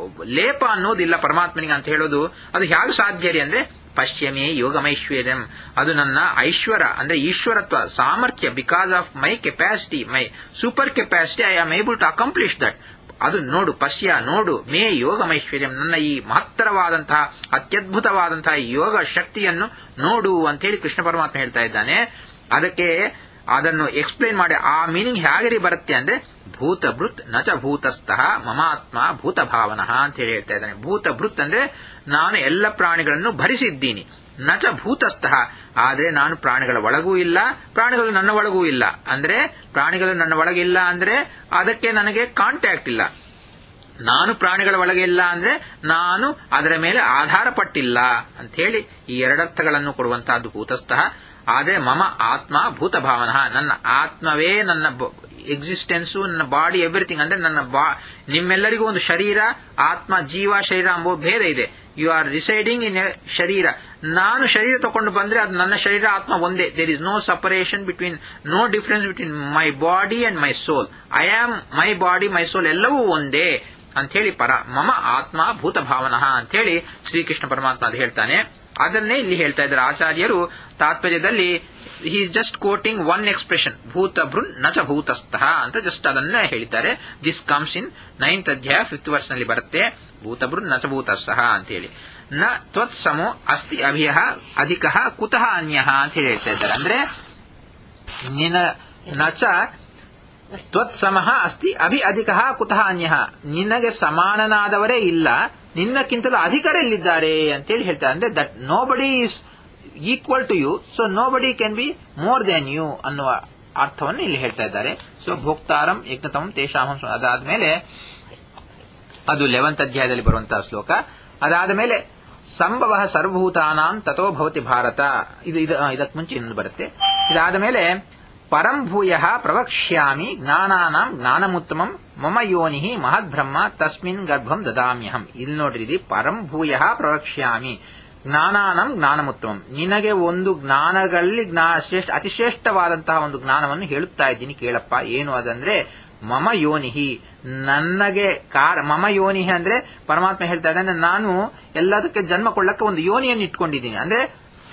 ಲೇಪ ಅನ್ನೋದಿಲ್ಲ ಪರಮಾತ್ಮನಿಗೆ ಅಂತ ಹೇಳೋದು. ಅದು ಹೇಗೆ ಸಾಧ್ಯ ರೀ ಅಂದ್ರೆ, ಪಶ್ಯಮೇ ಯೋಗಮೈಶ್ವರ್ಯಂ, ಅದು ನನ್ನ ಐಶ್ವರ ಅಂದ್ರೆ ಈಶ್ವರತ್ವ ಸಾಮರ್ಥ್ಯ. Because of my capacity, my super capacity, I am able to accomplish that. ಅದು ನೋಡು, ಪಶ್ಯ ನೋಡು, ಮೇ ಯೋಗಮೈಶ್ವರ್ಯಂ, ನನ್ನ ಈ ಮಹತ್ತರವಾದಂತಹ ಅತ್ಯದ್ಭುತವಾದಂತಹ ಯೋಗ ಶಕ್ತಿಯನ್ನು ನೋಡು ಅಂತ ಹೇಳಿ ಕೃಷ್ಣ ಪರಮಾತ್ಮ ಹೇಳ್ತಾ ಇದ್ದಾನೆ. ಅದಕ್ಕೆ ಅದನ್ನು ಎಕ್ಸ್ಪ್ಲೇನ್ ಮಾಡಿ ಆ ಮೀನಿಂಗ್ ಹೇಗೆ ಬರುತ್ತೆ ಅಂದ್ರೆ, ಭೂತಭೃತ್ ನಚ ಭೂತಸ್ಥಃ ಮಮಾತ್ಮ ಭೂತ ಭಾವನಃ ಅಂತ ಹೇಳಿ ಹೇಳ್ತಾ ಇದ್ದಾನೆ. ಭೂತಭೃತ್ ಅಂದ್ರೆ ನಾನು ಎಲ್ಲ ಪ್ರಾಣಿಗಳನ್ನು ಭರಿಸಿದ್ದೀನಿ, ನಚ ಭೂತಸ್ಥಃ ಆದ್ರೆ ನಾನು ಪ್ರಾಣಿಗಳ ಒಳಗೂ ಇಲ್ಲ, ಪ್ರಾಣಿಗಳು ನನ್ನ ಒಳಗೂ ಇಲ್ಲ. ಅಂದ್ರೆ ಪ್ರಾಣಿಗಳು ನನ್ನ ಒಳಗಿಲ್ಲ ಅಂದ್ರೆ ಅದಕ್ಕೆ ನನಗೆ ಕಾಂಟ್ಯಾಕ್ಟ್ ಇಲ್ಲ. ನಾನು ಪ್ರಾಣಿಗಳ ಒಳಗೆ ಇಲ್ಲ ಅಂದ್ರೆ ನಾನು ಅದರ ಮೇಲೆ ಆಧಾರ ಪಟ್ಟಿಲ್ಲ ಅಂತ ಹೇಳಿ ಈ ಎರಡರ್ಥಗಳನ್ನು ಕೊಡುವಂತಹದ್ದು ಭೂತಸ್ಥಃ. ಆದ್ರೆ ಮಮ ಆತ್ಮ ಭೂತ ಭಾವನಃ, ನನ್ನ ಆತ್ಮವೇ ನನ್ನ ಎಕ್ಸಿಸ್ಟೆನ್ಸು, ನನ್ನ ಬಾಡಿ ಎವ್ರಿಥಿಂಗ್. ಅಂದ್ರೆ ನನ್ನ ಬಾ ನಿಮ್ಮೆಲ್ಲರಿಗೂ ಒಂದು ಶರೀರ, ಆತ್ಮ, ಜೀವ, ಶರೀರ ಎಂಬ ಭೇದ ಇದೆ. You are residing in a ಶರೀರ. ನಾನು ಶರೀರ ತಗೊಂಡು ಬಂದ್ರೆ ಅದು ನನ್ನ ಶರೀರ ಆತ್ಮ ಒಂದೇ. There is no separation between, no difference between my body and my soul. I am my body, my soul ಎಲ್ಲವೂ ಒಂದೇ ಅಂತ ಹೇಳಿ ಪರ ಮಮ ಆತ್ಮ ಭೂತ ಭಾವನಃ ಅಂತ ಹೇಳಿ ಶ್ರೀಕೃಷ್ಣ ಪರಮಾತ್ಮ ಅದು ಹೇಳ್ತಾನೆ. ಅದನ್ನೇ ಇಲ್ಲಿ ಹೇಳ್ತಾ ಇದ್ದಾರೆ ಆಚಾರ್ಯರು ತಾತ್ಪರ್ಯದಲ್ಲಿ. He is just quoting one expression, ಭೂತ ಭೃನ್ ನಚ ಭೂತಸ್ಥಃ ಅಂತ ಜಸ್ಟ್ ಅದನ್ನೇ ಹೇಳಿದ್ದಾರೆ. ದಿಸ್ ಕಮ್ಸ್ ಇನ್ ನೈನ್ತ್ ಅಧ್ಯಾಯ ಫಿಫ್ತ್ ವರ್ಸ್ ನಲ್ಲಿ ಬರುತ್ತೆ, ಭೂತ ಭೃನ್ ನಚ ಭೂತಸ್ಥಃ ಅಂತ ಹೇಳಿ. ನ ತ್ವತ್ಸಮೋ ಅಸ್ತಿ ಅಭಿಯಃ ಅಧಿಕಃ ಕುತಃ ಅನ್ಯಃ ಅಂತ ಹೇಳಿ ಹೇಳ್ತಾ ಇದ್ದಾರೆ. ಅಂದ್ರೆ ನಿನ ನಚ ತ್ವತ್ಸಮಃ ಅಸ್ತಿ ಅಭಿ ಅಧಿಕಃ ಕುತಃ ಅನ್ಯಃ, ನಿನಗೆ ಸಮಾನನಾದವರೇ ಇಲ್ಲ, ನಿನ್ನಕ್ಕಿಂತಲೂ ಅಧಿಕರೆಲ್ಲಿದ್ದಾರೆ ಅಂತೇಳಿ ಹೇಳ್ತಾರೆ. ಅಂದ್ರೆ that nobody is equal to you, so nobody can be more then you ಅನ್ನುವ ಅರ್ಥವನ್ನು ಇಲ್ಲಿ ಹೇಳ್ತಾ ಇದ್ದಾರೆ. ಸೊ ಭೋಕ್ತಾರಂ ಯಜ್ಞತಮಂ ತೇಷಾಮಂ. ಅದಾದ್ಮೇಲೆ ಅದು ಲೆವೆಂತ್ ಅಧ್ಯಾಯದಲ್ಲಿ ಬರುವಂತಹ ಶ್ಲೋಕ. ಅದಾದ ಮೇಲೆ ಸಂಭವ ಸರ್ವಭೂತಾನಾಂ ತಥೋ ಭವತಿ ಭಾರತ, ಇದು ಇದಕ್ಕೆ ಮುಂಚೆ ಇನ್ನೊಂದು ಬರುತ್ತೆ. ಇದಾದ ಮೇಲೆ ಪರಂ ಭೂಯಃ ಪ್ರವಕ್ಷ್ಯಾಮಿ ಜ್ಞಾನಾನಾಂ ಜ್ಞಾನಮುತ್ತಮಂ ಮಮ ಯೋನಿಹಿ ಮಹದ್ಬ್ರಹ್ಮ ತಸ್ಮಿನ್ ಗರ್ಭಂ ದದಾಮ್ಯಹಂ. ಇಲ್ಲಿ ನೋಡ್ರಿ, ಇದು ಪರಂ ಭೂಯಃ ಪ್ರವಕ್ಷ್ಯಾಮಿ ಜ್ಞಾನಾನಂ ಜ್ಞಾನಮುತ್ತಮಂ, ನಿನಗೆ ಒಂದು ಜ್ಞಾನಗಳಲ್ಲಿ ಶ್ರೇಷ್ಠ ಅತಿಶ್ರೇಷ್ಠವಾದಂತಹ ಒಂದು ಜ್ಞಾನವನ್ನು ಹೇಳುತ್ತಾ ಇದ್ದೀನಿ ಕೇಳಪ್ಪ. ಏನು ಅದಂದ್ರೆ ಮಮ ಯೋನಿಹಿ, ನನಗೆ ಕಾರ ಮಮ ಯೋನಿಹಿ ಅಂದ್ರೆ ಪರಮಾತ್ಮ ಹೇಳ್ತಾ ಇದ್ದಾನೆ, ನಾನು ಎಲ್ಲದಕ್ಕೆ ಜನ್ಮ ಕೊಳ್ಳಕ್ಕೆ ಒಂದು ಯೋನಿಯನ್ನು ಇಟ್ಕೊಂಡಿದ್ದೀನಿ. ಅಂದ್ರೆ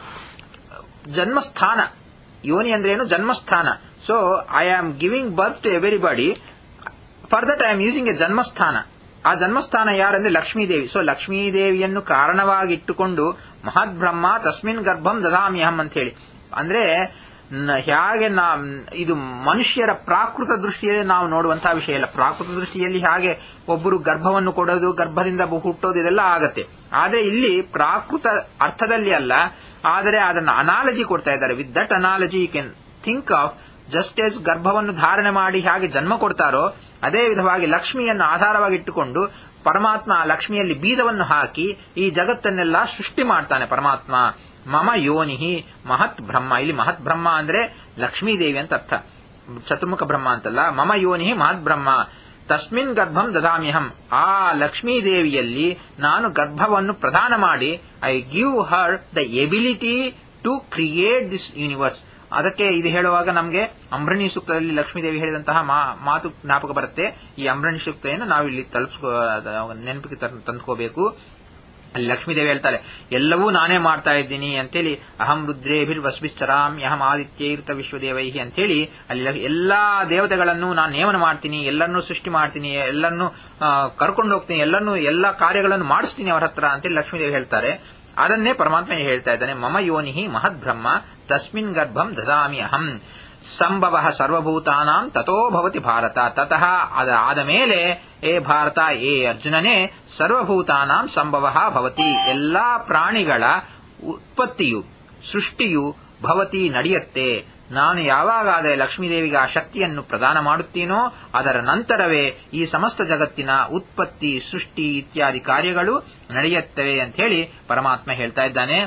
ಜನ್ಮಸ್ಥಾನ, ಯೋನಿ ಅಂದ್ರೆ ಏನು? ಜನ್ಮಸ್ಥಾನ. So I am giving birth to everybody, for that I am using a ಜನ್ಮಸ್ಥಾನ. ಆ ಜನ್ಮಸ್ಥಾನ ಯಾರಂದ್ರೆ ಲಕ್ಷ್ಮೀದೇವಿ. ಸೊ ಲಕ್ಷ್ಮೀದೇವಿಯನ್ನು ಕಾರಣವಾಗಿಟ್ಟುಕೊಂಡು ಮಹದ್ಬ್ರಹ್ಮ ತಸ್ಮಿನ್ ಗರ್ಭಂ ದದಾಮ್ಯಹಂ ಅಂತ ಹೇಳಿ, ಅಂದ್ರೆ ಹೇಗೆ ನಾ ಇದು ಮನುಷ್ಯರ ಪ್ರಾಕೃತ ದೃಷ್ಟಿಯಲ್ಲಿ ನಾವು ನೋಡುವಂತಹ ವಿಷಯ ಇಲ್ಲ. ಪ್ರಾಕೃತ ದೃಷ್ಟಿಯಲ್ಲಿ ಹಾಗೆ ಒಬ್ಬರು ಗರ್ಭವನ್ನು ಕೊಡೋದು, ಗರ್ಭದಿಂದ ಹುಟ್ಟೋದು ಇದೆಲ್ಲ ಆಗತ್ತೆ. ಆದರೆ ಇಲ್ಲಿ ಪ್ರಾಕೃತ ಅರ್ಥದಲ್ಲಿ ಅಲ್ಲ, ಆದರೆ ಅದನ್ನು ಅನಾಲಜಿ ಕೊಡ್ತಾ ಇದ್ದಾರೆ. With that analogy you can think of just as ಗರ್ಭವನ್ನು ಧಾರಣೆ ಮಾಡಿ ಹೇಗೆ ಜನ್ಮ ಕೊಡ್ತಾರೋ ಅದೇ ವಿಧವಾಗಿ ಲಕ್ಷ್ಮಿಯನ್ನು ಆಧಾರವಾಗಿಟ್ಟುಕೊಂಡು ಪರಮಾತ್ಮ ಆ ಲಕ್ಷ್ಮಿಯಲ್ಲಿ ಬೀಜವನ್ನು ಹಾಕಿ ಈ ಜಗತ್ತನ್ನೆಲ್ಲ ಸೃಷ್ಟಿ ಮಾಡ್ತಾನೆ ಪರಮಾತ್ಮ. ಮಮ ಯೋನಿಹಿ ಮಹತ್ ಬ್ರಹ್ಮ. ಇಲ್ಲಿ ಮಹತ್ ಬ್ರಹ್ಮ ಅಂದ್ರೆ ಲಕ್ಷ್ಮೀದೇವಿ ಅಂತ ಅರ್ಥ, ಚತುರ್ಮುಖ ಬ್ರಹ್ಮ ಅಂತಲ್ಲ. ಮಮ ಯೋನಿಹಿ ಮಹತ್ ಬ್ರಹ್ಮ ತಸ್ಮಿನ್ ಗರ್ಭಂ ದದಾಮ್ಯಹಂ. ಆ ಲಕ್ಷ್ಮೀದೇವಿಯಲ್ಲಿ ನಾನು ಗರ್ಭವನ್ನು ಪ್ರದಾನ ಮಾಡಿ I give her the ability to create this universe. ಅದಕ್ಕೆ ಇದು ಹೇಳುವಾಗ ನಮಗೆ ಅಂಬ್ರಣಿ ಸೂಕ್ತದಲ್ಲಿ ಲಕ್ಷ್ಮೀದೇವಿ ಹೇಳಿದಂತಹ ಮಾತು ಜ್ಞಾಪಕ ಬರುತ್ತೆ. ಈ ಅಂಬ್ರಣಿ ಸೂಕ್ತೆಯನ್ನು ನಾವು ಇಲ್ಲಿ ತಲುಪಿಸ್ಕೋ ನೆನಪಿಗೆ ತಂದ್ಕೋಬೇಕು. ಅಲ್ಲಿ ಲಕ್ಷ್ಮೀದೇವಿ ಹೇಳ್ತಾಳೆ, ಎಲ್ಲವೂ ನಾನೇ ಮಾಡ್ತಾ ಇದ್ದೀನಿ ಅಂತೇಳಿ. ಅಹಂ ರುದ್ರೇಭಿರ್ ವಸ್ಭಿಶ್ಚರಾಮ್ ಯಹಂ ಆದಿತ್ಯೈರ್ತ ವಿಶ್ವದೇವೈಹಿ ಅಂತೇಳಿ ಅಲ್ಲಿ ಎಲ್ಲಾ ದೇವತೆಗಳನ್ನು ನಾನು ನೇಮನ ಮಾಡ್ತೀನಿ, ಎಲ್ಲರನ್ನೂ ಸೃಷ್ಟಿ ಮಾಡ್ತೀನಿ, ಎಲ್ಲರನ್ನೂ ಕರ್ಕೊಂಡು ಹೋಗ್ತೀನಿ, ಎಲ್ಲರನ್ನೂ ಎಲ್ಲಾ ಕಾರ್ಯಗಳನ್ನು ಮಾಡಿಸ್ತೀನಿ ಅವರ ಹತ್ರ ಅಂತೇಳಿ ಲಕ್ಷ್ಮೀದೇವಿ ಹೇಳ್ತಾರೆ. ಅದನ್ನೇ ಪರಮಾತ್ಮ ಹೇಳ್ತಾ ಇದ್ದಾನೆ, ಮಮ ಯೋನಿಹಿ ಮಹದ್ ಬ್ರಹ್ಮ ತಸ್ಮಿನ್ ಗರ್ಭಂ ದದಾಮಿ ಅಹಂ ಸಂಭವ ಸರ್ವಭೂತಾನಾಂ ತಥೋ ಭವತಿ ಭಾರತ. ತತಃ ಅದಾದ ಮೇಲೆ ಏ ಭಾರತ, ಏ ಅರ್ಜುನನೇ, ಸರ್ವಭೂತಾನಾಂ ಸಂಭವ ಭವತಿ, ಎಲ್ಲಾ ಪ್ರಾಣಿಗಳ ಉತ್ಪತ್ತಿಯು ಸೃಷ್ಟಿಯು ಭವತಿ ನಡೆಯುತ್ತೆ. ನಾನು ಯಾವಾಗಾದರೆ ಲಕ್ಷ್ಮೀದೇವಿಗೆ ಆ ಶಕ್ತಿಯನ್ನು ಪ್ರದಾನ ಮಾಡುತ್ತೀನೋ ಅದರ ನಂತರವೇ ಈ ಸಮಸ್ತ ಜಗತ್ತಿನ ಉತ್ಪತ್ತಿ ಸೃಷ್ಟಿ ಇತ್ಯಾದಿ ಕಾರ್ಯಗಳು ನಡೆಯುತ್ತವೆ ಅಂತ ಹೇಳಿ ಪರಮಾತ್ಮ ಹೇಳ್ತಾ ಇದ್ದಾನೆ.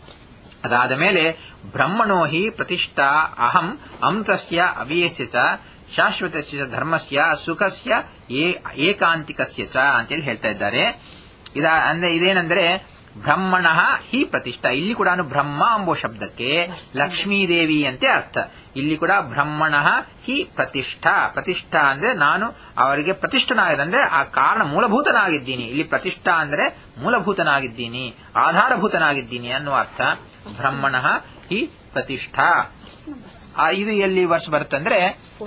ಅದಾದ ಮೇಲೆ ಬ್ರಹ್ಮಣೋ ಹಿ ಪ್ರತಿಷ್ಠಾ ಅಹಂ ಅಮೃತಸ್ಯ ಅವ್ಯಯಸ್ಯ ಚ ಶಾಶ್ವತಸ್ಯ ಧರ್ಮಸ್ಯ ಸುಖಸ್ಯ ಏಕಾಂತಿಕಸ್ಯ ಚ ಅಂತೇಳಿ ಹೇಳ್ತಾ ಇದ್ದಾರೆ. ಇದ ಅಂದ್ರೆ ಇದೇನೆಂದ್ರೆ ಬ್ರಹ್ಮಣ ಹಿ ಪ್ರತಿಷ್ಠಾ. ಇಲ್ಲಿ ಕೂಡ ಬ್ರಹ್ಮ ಎಂಬ ಶಬ್ದಕ್ಕೆ ಲಕ್ಷ್ಮೀದೇವಿ ಅಂತೆ ಅರ್ಥ. ಇಲ್ಲಿ ಕೂಡ ಬ್ರಹ್ಮಣ ಹಿ ಪ್ರತಿಷ್ಠಾ. ಪ್ರತಿಷ್ಠಾ ಅಂದ್ರೆ ನಾನು ಅವರಿಗೆ ಪ್ರತಿಷ್ಠನಾಗಿದೆ ಅಂದ್ರೆ ಆ ಕಾರಣ ಮೂಲಭೂತನಾಗಿದ್ದೀನಿ. ಇಲ್ಲಿ ಪ್ರತಿಷ್ಠಾ ಅಂದ್ರೆ ಮೂಲಭೂತನಾಗಿದ್ದೀನಿ, ಆಧಾರಭೂತನಾಗಿದ್ದೀನಿ ಅನ್ನುವ ಅರ್ಥ. ಬ್ರಹ್ಮಣ ಹಿ ಪ್ರತಿಷ್ಠಾ. ಇದು ಎಲ್ಲಿ ವರ್ಷ ಬರುತ್ತಂದ್ರೆ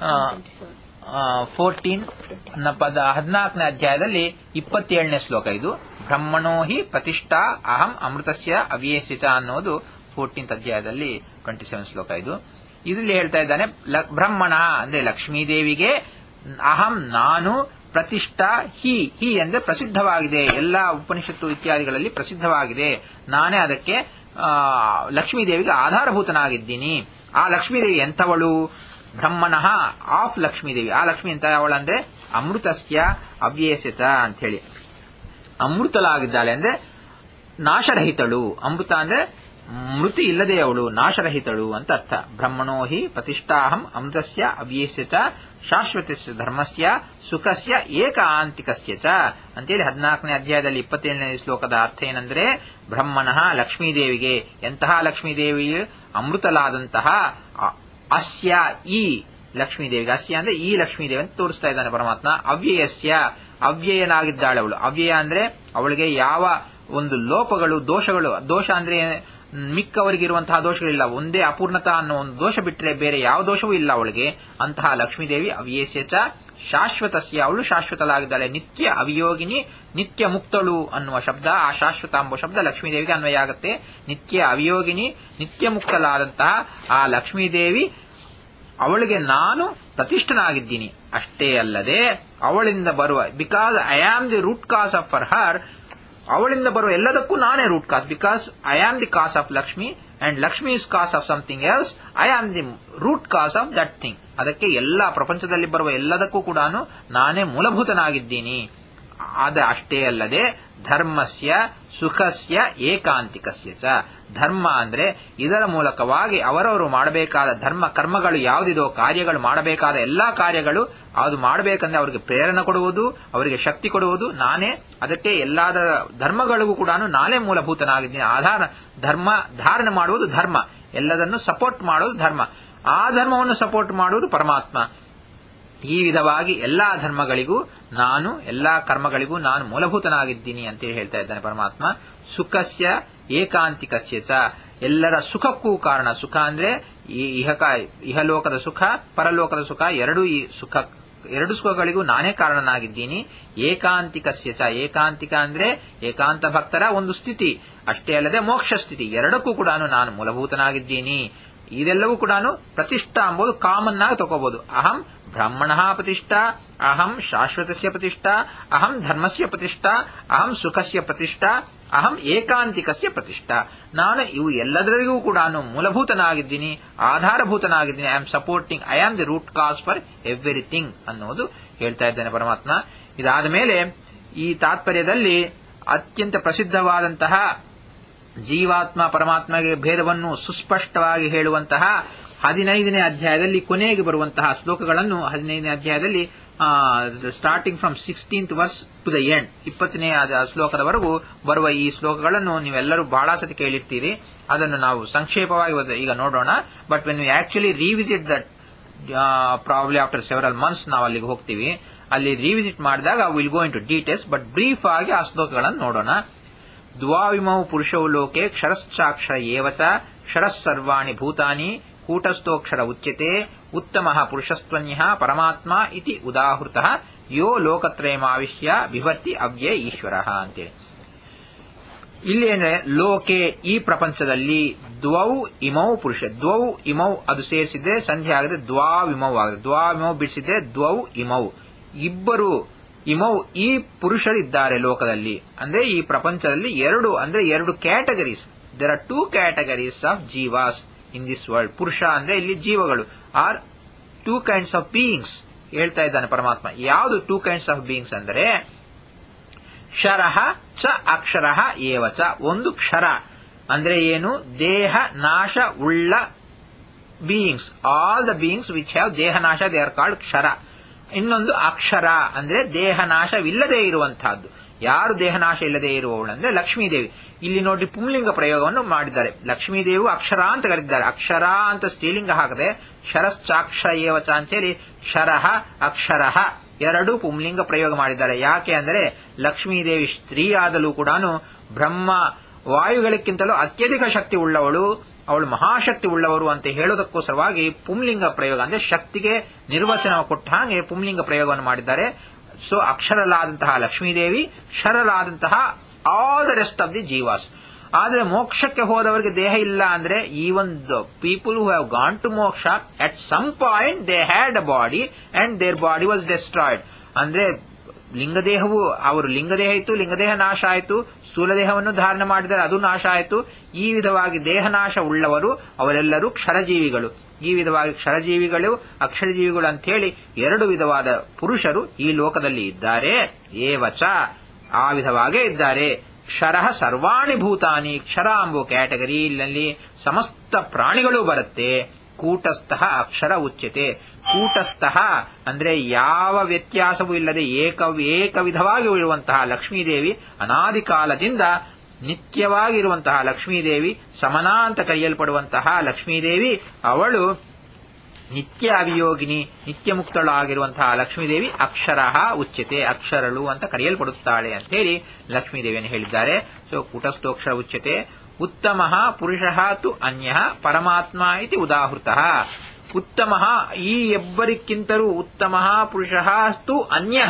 ಫೋರ್ಟೀನ್ ಪದ ಹದಿನಾಲ್ಕನೇ ಅಧ್ಯಾಯದಲ್ಲಿ ಇಪ್ಪತ್ತೇಳನೇ ಶ್ಲೋಕ ಇದು. ಬ್ರಹ್ಮಣೋ ಹಿ ಪ್ರತಿಷ್ಠಾ ಅಹಂ ಅಮೃತಸ್ಯ ಅವ್ಯಯಸ್ಯ ಚ ಅನ್ನೋದು ಫೋರ್ಟೀನ್ತ್ ಅಧ್ಯಾಯದಲ್ಲಿ ಟ್ವೆಂಟಿ ಸೆವೆನ್ ಶ್ಲೋಕ ಇದು. ಇದರಲ್ಲಿ ಹೇಳ್ತಾ ಇದ್ದಾನೆ ಬ್ರಹ್ಮಣ ಅಂದ್ರೆ ಲಕ್ಷ್ಮೀದೇವಿಗೆ ಅಹಂ ನಾನು ಪ್ರತಿಷ್ಠಾ ಹಿ ಹಿ ಅಂದ್ರೆ ಪ್ರಸಿದ್ಧವಾಗಿದೆ, ಎಲ್ಲಾ ಉಪನಿಷತ್ತು ಇತ್ಯಾದಿಗಳಲ್ಲಿ ಪ್ರಸಿದ್ಧವಾಗಿದೆ. ನಾನೇ ಅದಕ್ಕೆ ಲಕ್ಷ್ಮೀದೇವಿಗೆ ಆಧಾರಭೂತನಾಗಿದ್ದೀನಿ. ಆ ಲಕ್ಷ್ಮೀದೇವಿ ಎಂಥವಳು? ಬ್ರಹ್ಮಣ ಆಫ್ ಲಕ್ಷ್ಮೀದೇವಿ. ಆ ಲಕ್ಷ್ಮಿ ಎಂತ ಅವಳಂದ್ರೆ ಅಮೃತಸ್ಯ ಅವ್ಯಯಸ್ಯತ ಅಂತ ಹೇಳಿ ಅಮೃತಲಾಗಿದ್ದಾಳೆ ಅಂದ್ರೆ ನಾಶರಹಿತಳು. ಅಮೃತ ಅಂದ್ರೆ ಮೃತಿ ಇಲ್ಲದೆ ಅವಳು, ನಾಶರಹಿತಳು ಅಂತ ಅರ್ಥ. ಬ್ರಹ್ಮಣೋ ಹಿ ಪ್ರತಿಷ್ಠಾಹಂ ಅಮೃತಸ್ಯ ಅವ್ಯಯಸ್ಯ ಚ ಶಾಶ್ವತಸ್ಯ ಧರ್ಮಸ್ಯ ಸುಖಸ್ಯ ಏಕಾಂತಿಕಸ್ಯ ಚ ಅಂತೇಳಿ ಹದಿನಾಲ್ಕನೇ ಅಧ್ಯಾಯದಲ್ಲಿ ಇಪ್ಪತ್ತೇಳನೇ ಶ್ಲೋಕದ ಅರ್ಥ ಏನಂದ್ರೆ ಬ್ರಹ್ಮಣ ಲಕ್ಷ್ಮೀದೇವಿಗೆ, ಎಂತಹ ಲಕ್ಷ್ಮೀದೇವಿ? ಅಮೃತಲಾದಂತಹ ಅಸ್ಯ ಈ ಲಕ್ಷ್ಮೀದೇವಿಗೆ. ಅಸ್ಯ ಅಂದ್ರೆ ಈ ಲಕ್ಷ್ಮೀದೇವಿ ಅಂತ ತೋರಿಸ್ತಾ ಇದ್ದಾನೆ ಪರಮಾತ್ಮ. ಅವ್ಯಯಸ್ಯ ಅವ್ಯಯನಾಗಿದ್ದಾಳೆ ಅವಳು. ಅವ್ಯಯ ಅಂದ್ರೆ ಅವಳಿಗೆ ಯಾವ ಒಂದು ಲೋಪಗಳು ದೋಷಗಳು, ದೋಷ ಅಂದ್ರೆ ಮಿಕ್ಕವರಿಗಿರುವಂತಹ ದೋಷಗಳಿಲ್ಲ, ಒಂದೇ ಅಪೂರ್ಣತಾ ಅನ್ನೋ ಒಂದು ದೋಷ ಬಿಟ್ಟರೆ ಬೇರೆ ಯಾವ ದೋಷವೂ ಇಲ್ಲ ಅವಳಿಗೆ. ಅಂತಹ ಲಕ್ಷ್ಮೀದೇವಿ ಅವ್ಯಯಸ್ಯ ಚ ಶಾಶ್ವತಸ್ಯ, ಅವಳು ಶಾಶ್ವತಲಾಗಿದ್ದಾಳೆ. ನಿತ್ಯ ಅವಿಯೋಗಿನಿ, ನಿತ್ಯ ಮುಕ್ತಳು ಅನ್ನುವ ಶಬ್ದ, ಆ ಶಾಶ್ವತ ಎಂಬ ಶಬ್ದ ಲಕ್ಷ್ಮೀದೇವಿಗೆ ಅನ್ವಯ ಆಗುತ್ತೆ. ನಿತ್ಯ ಅವಿಯೋಗಿನಿ, ನಿತ್ಯ ಮುಕ್ತಲಾದಂತಹ ಆ ಲಕ್ಷ್ಮೀದೇವಿ ಅವಳಿಗೆ ನಾನು ಪ್ರತಿಷ್ಠನಾಗಿದ್ದೀನಿ. ಅಷ್ಟೇ ಅಲ್ಲದೆ ಅವಳಿಂದ ಬರುವ, because I am the root cause of for her, ಅವಳಿಂದ ಬರುವ ಎಲ್ಲದಕ್ಕೂ ನಾನೇ root cause. Because I am the cause of Lakshmi and Lakshmi is cause of something else, I am the root cause of that thing. ಅದಕ್ಕೆ ಎಲ್ಲ ಪ್ರಪಂಚದಲ್ಲಿ ಬರುವ ಎಲ್ಲದಕ್ಕೂ ಕೂಡ ನಾನೇ ಮೂಲಭೂತನಾಗಿದ್ದೀನಿ. ಆದ ಅಷ್ಟೇ ಅಲ್ಲದೆ ಧರ್ಮಸ್ಯ ಸುಖಸ್ಯ ಏಕಾಂತಿಕಸ್ಯ ಚ. ಧರ್ಮ ಅಂದ್ರೆ ಇದರ ಮೂಲಕವಾಗಿ ಅವರವರು ಮಾಡಬೇಕಾದ ಧರ್ಮ ಕರ್ಮಗಳು ಯಾವುದಿದೋ, ಕಾರ್ಯಗಳು ಮಾಡಬೇಕಾದ ಎಲ್ಲಾ ಕಾರ್ಯಗಳು ಅದು ಮಾಡಬೇಕಂದ್ರೆ ಅವರಿಗೆ ಪ್ರೇರಣೆ ಕೊಡುವುದು, ಅವರಿಗೆ ಶಕ್ತಿ ಕೊಡುವುದು ನಾನೇ. ಅದಕ್ಕೆ ಎಲ್ಲಾದ ಧರ್ಮಗಳಿಗೂ ಕೂಡ ನಾನೇ ಮೂಲಭೂತನಾಗಿದ್ದೀನಿ. ಆಧಾರ ಧರ್ಮ ಧಾರಣೆ ಮಾಡುವುದು ಧರ್ಮ, ಎಲ್ಲದನ್ನು ಸಪೋರ್ಟ್ ಮಾಡೋದು ಧರ್ಮ, ಆ ಧರ್ಮವನ್ನು ಸಪೋರ್ಟ್ ಮಾಡುವುದು ಪರಮಾತ್ಮ. ಈ ವಿಧವಾಗಿ ಎಲ್ಲಾ ಧರ್ಮಗಳಿಗೂ ನಾನು, ಎಲ್ಲಾ ಕರ್ಮಗಳಿಗೂ ನಾನು ಮೂಲಭೂತನಾಗಿದ್ದೀನಿ ಅಂತೇಳಿ ಹೇಳ್ತಾ ಇದ್ದಾನೆ ಪರಮಾತ್ಮ. ಸುಖಸ್ಯ ಏಕಾಂತಿಕಸ್ಯ ಚ, ಎಲ್ಲರ ಸುಖಕ್ಕೂ ಕಾರಣ. ಸುಖ ಅಂದ್ರೆ ಇಹಕ ಇಹಲೋಕದ ಸುಖ, ಪರಲೋಕದ ಸುಖ, ಎರಡೂ ಈ ಸುಖ ಎರಡು ಸುಖಗಳಿಗೂ ನಾನೇ ಕಾರಣನಾಗಿದ್ದೀನಿ. ಏಕಾಂತಿಕಸ್ಯ ಚ, ಏಕಾಂತಿಕ ಅಂದ್ರೆ ಏಕಾಂತ ಭಕ್ತರ ಒಂದು ಸ್ಥಿತಿ, ಅಷ್ಟೇ ಅಲ್ಲದೆ ಮೋಕ್ಷ ಸ್ಥಿತಿ, ಎರಡಕ್ಕೂ ಕೂಡ ನಾನು ಮೂಲಭೂತನಾಗಿದ್ದೀನಿ. ಇದೆಲ್ಲವೂ ಕೂಡ ಪ್ರತಿಷ್ಠಾ ಎಂಬುದು ಕಾಮನ್ ಆಗಿ ತಗೋಬಹುದು. ಅಹಂ ಬ್ರಾಹ್ಮಣ ಪ್ರತಿಷ್ಠಾ, ಅಹಂ ಶಾಶ್ವತಸ್ಯ ಪ್ರತಿಷ್ಠಾ, ಅಹಂ ಧರ್ಮಸ್ಯ ಪ್ರತಿಷ್ಠಾ, ಅಹಂ ಸುಖಸ್ಯ ಪ್ರತಿಷ್ಠಾ, ಅಹಂ ಏಕಾಂತಿಕಸ್ಯ ಪ್ರತಿಷ್ಠಾ. ನಾನು ಇವು ಎಲ್ಲದರಿಗೂ ಕೂಡ ಮೂಲಭೂತನಾಗಿದ್ದೀನಿ, ಆಧಾರಭೂತನಾಗಿದ್ದೀನಿ. I am supporting, I am the root cause for everything ಅನ್ನೋದು ಹೇಳ್ತಾ ಇದ್ದಾನೆ ಪರಮಾತ್ಮ. ಇದಾದ ಮೇಲೆ ಈ ತಾತ್ಪರ್ಯದಲ್ಲಿ ಅತ್ಯಂತ ಪ್ರಸಿದ್ಧವಾದಂತಹ ಜೀವಾತ್ಮ ಪರಮಾತ್ಮಗೆ ಭೇದವನ್ನು ಸುಸ್ಪಷ್ಟವಾಗಿ ಹೇಳುವಂತಹ ಹದಿನೈದನೇ ಅಧ್ಯಾಯದಲ್ಲಿ ಕೊನೆಗೆ ಬರುವಂತಹ ಶ್ಲೋಕಗಳನ್ನು ಹದಿನೈದನೇ ಅಧ್ಯಾಯದಲ್ಲಿ starting from sixteenth verse to the end, ಇಪ್ಪತ್ತನೇ ಶ್ಲೋಕದವರೆಗೂ ಬರುವ ಈ ಶ್ಲೋಕಗಳನ್ನು ನೀವೆಲ್ಲರೂ ಬಹಳ ಸತಿ ಕೇಳಿರ್ತೀರಿ. ಅದನ್ನು ನಾವು ಸಂಕ್ಷೇಪವಾಗಿ ಈಗ ನೋಡೋಣ. But when you actually revisit that probably after several months ನಾವು ಅಲ್ಲಿಗೆ ಹೋಗ್ತೀವಿ. ಅಲ್ಲಿ ರಿವಿಸಿಟ್ ಮಾಡಿದಾಗ will go into details. But brief ಆಗಿ ಆ ಶ್ಲೋಕಗಳನ್ನು ನೋಡೋಣ. ದ್ವಾವಿಮೌ ಪುರುಷೌ ಲೋಕೆ ಕ್ಷರಶ್ಚಾಕ್ಷರ ಏವಚ ಕ್ಷರಃ ಸರ್ವಾಣಿ ಭೂತಾನಿ ಕೂಟಸ್ಥೋಕ್ಷರ ಉಚ್ಯತೆ ಉತ್ತಮಃ ಪುರುಷಸ್ತ್ವನ್ಯಃ ಪರಮಾತ್ಮ ಇತಿ ಉದಾಹೃತಃ ಯೋ ಲೋಕತ್ರಯಮಾವಿಶ್ಯ ವಿಭರ್ತಿ ಅವ್ಯಯ ಈಶ್ವರಃ ಅಂತೇಳಿ. ಇಲ್ಲಿ ಅಂದ್ರೆ ಲೋಕೆ ಈ ಪ್ರಪಂಚದಲ್ಲಿ ದ್ವೌ ಇಮೌ ಪುರುಷ, ದ್ವೌ ಇಮೌ ಅದು ಸೇರಿಸಿದ್ರೆ ಸಂಧಿ ಆಗದೆ ದ್ವಾವಿಮೌ ಆಗಿದೆ. ದ್ವಾವಿಮೌ ಬಿಡಿಸಿದ್ರೆ ದ್ವೌ ಇಮೌ, ಇಬ್ಬರು ಇಮೌ ಈ ಪುರುಷರಿದ್ದಾರೆ ಲೋಕದಲ್ಲಿ. ಅಂದ್ರೆ ಈ ಪ್ರಪಂಚದಲ್ಲಿ ಎರಡು ಅಂದ್ರೆ ಎರಡು categories, there are two categories of ಜೀವಾಸ್ ಇನ್ ದಿಸ್ ವರ್ಲ್ಡ್. ಪುರುಷ ಅಂದ್ರೆ ಇಲ್ಲಿ ಜೀವಗಳು are two kinds of beings ಹೇಳ್ತಾ ಇದ್ದಾನೆ ಪರಮಾತ್ಮ. ಯಾವುದು ಟೂ ಕೈಂಡ್ಸ್ ಆಫ್ ಬೀಯಿಂಗ್ಸ್ ಅಂದರೆ ಕ್ಷರಃ ಚ ಅಕ್ಷರಃ ಏವಚ. ಒಂದು ಕ್ಷರ ಅಂದ್ರೆ ಏನು, ದೇಹ ನಾಶ ಉಳ್ಳ beings, all the beings which have ದೇಹ ನಾಶ ದೇ ಆರ್ ಕಾಲ್ಡ್ ಕ್ಷರ. ಇನ್ನೊಂದು ಅಕ್ಷರ ಅಂದ್ರೆ ದೇಹನಾಶವಿಲ್ಲದೆ ಇರುವಂತಹದ್ದು. ಯಾರು ದೇಹನಾಶ ಇಲ್ಲದೆ ಇರುವವಳು ಅಂದ್ರೆ ಲಕ್ಷ್ಮೀದೇವಿ. ಇಲ್ಲಿ ನೋಡಿ ಪುಂಲಿಂಗ ಪ್ರಯೋಗವನ್ನು ಮಾಡಿದ್ದಾರೆ. ಲಕ್ಷ್ಮೀದೇವಿ ಅಕ್ಷರ ಅಂತ ಕರೆದಿದ್ದಾರೆ. ಅಕ್ಷರ ಅಂತ ಸ್ತ್ರೀಲಿಂಗ ಹಾಕದೆ ಕ್ಷರಶ್ಚಾಕ್ಷ ಏವಚ ಅಂತೇಳಿ ಕ್ಷರಃ ಅಕ್ಷರಃ ಎರಡು ಪುಂಲಿಂಗ ಪ್ರಯೋಗ ಮಾಡಿದ್ದಾರೆ. ಯಾಕೆ ಅಂದರೆ ಲಕ್ಷ್ಮೀದೇವಿ ಸ್ತ್ರೀ ಆದಲೂ ಕೂಡ ಬ್ರಹ್ಮ ವಾಯುಗಳಿಗಿಂತಲೂ ಅತ್ಯಧಿಕ ಶಕ್ತಿ ಉಳ್ಳವಳು, ಅವಳು ಮಹಾಶಕ್ತಿ ಉಳ್ಳವರು ಅಂತ ಹೇಳೋದಕ್ಕೋಸ್ಕರವಾಗಿ ಪುಂಲಿಂಗ ಪ್ರಯೋಗ ಅಂದ್ರೆ ಶಕ್ತಿಗೆ ನಿರ್ವಚನ ಕೊಟ್ಟ ಹಾಗೆ ಪುಂಲಿಂಗ ಪ್ರಯೋಗವನ್ನು ಮಾಡಿದ್ದಾರೆ. ಸೊ ಅಕ್ಷರಲಾದಂತಹ ಲಕ್ಷ್ಮೀದೇವಿ, ಕ್ಷರಲಾದಂತಹ all the rest of the ಜೀವಾಸ್. ಆದರೆ ಮೋಕ್ಷಕ್ಕೆ ಹೋದವರಿಗೆ ದೇಹ ಇಲ್ಲ ಅಂದ್ರೆ even the people who have gone to ಮೋಕ್ಷ at some point they had a body and their body was destroyed. ಅಂದ್ರೆ ಲಿಂಗದೇಹವು ಅವರು ಲಿಂಗದೇಹ ಇತ್ತು, ಲಿಂಗದೇಹ ನಾಶ ಆಯಿತು, ಸ್ಥೂಲದೇಹವನ್ನು ಧಾರಣೆ ಮಾಡಿದರೆ ಅದು ನಾಶ ಆಯಿತು. ಈ ವಿಧವಾಗಿ ದೇಹನಾಶ ಉಳ್ಳವರು ಅವರೆಲ್ಲರೂ ಕ್ಷರಜೀವಿಗಳು. ಈ ವಿಧವಾಗಿ ಕ್ಷರಜೀವಿಗಳು ಅಕ್ಷರಜೀವಿಗಳು ಅಂತ ಹೇಳಿ ಎರಡು ವಿಧವಾದ ಪುರುಷರು ಈ ಲೋಕದಲ್ಲಿ ಇದ್ದಾರೆ. ಏವಚ ಆ ವಿಧವಾಗೇ ಇದ್ದಾರೆ. ಕ್ಷರಃ ಸರ್ವಾಣಿ ಭೂತಾನಿ, ಕ್ಷರ ಎಂಬ ಕ್ಯಾಟಗರಿಯಲ್ಲಿ ಸಮಸ್ತ ಪ್ರಾಣಿಗಳು ಬರುತ್ತೆ. ಕೂಟಸ್ಥಃ ಅಕ್ಷರ ಉಚ್ಯತೆ. ಕೂಟಸ್ಥಃ ಅಂದ್ರೆ ಯಾವ ವ್ಯತ್ಯಾಸವೂ ಇಲ್ಲದೆ ಏಕ ಏಕ ವಿಧವಾಗಿ ಇರುವಂತಹ ಲಕ್ಷ್ಮೀದೇವಿ, ಅನಾದಿ ಕಾಲದಿಂದ ನಿತ್ಯವಾಗಿರುವಂತಹ ಲಕ್ಷ್ಮೀದೇವಿ, ಸಮನಾ ಅಂತ ಕರೆಯಲ್ಪಡುವಂತಹ ಲಕ್ಷ್ಮೀದೇವಿ, ಅವಳು ನಿತ್ಯ ಅವಿಯೋಗಿನಿ, ನಿತ್ಯ ಮುಕ್ತಳಾಗಿರುವಂತಹ ಲಕ್ಷ್ಮೀದೇವಿ ಅಕ್ಷರ ಉಚ್ಯತೆ, ಅಕ್ಷರಳು ಅಂತ ಕರೆಯಲ್ಪಡುತ್ತಾಳೆ ಅಂತ ಹೇಳಿ ಲಕ್ಷ್ಮೀದೇವಿಯನ್ನು ಹೇಳಿದ್ದಾರೆ. ಸೊ ಕೂಟಸ್ಥೋಕ್ಷರ ಉಚ್ಯತೆ. ಉತ್ತಮ ಪುರುಷ ತು ಅನ್ಯ ಪರಮಾತ್ಮ ಇತಿ ಉದಾಹೃತಃ. ಉತ್ತಮ ಈ ಇಬ್ಬರಿಗಿಂತಲೂ ಉತ್ತಮ ಪುರುಷ ತು ಅನ್ಯ,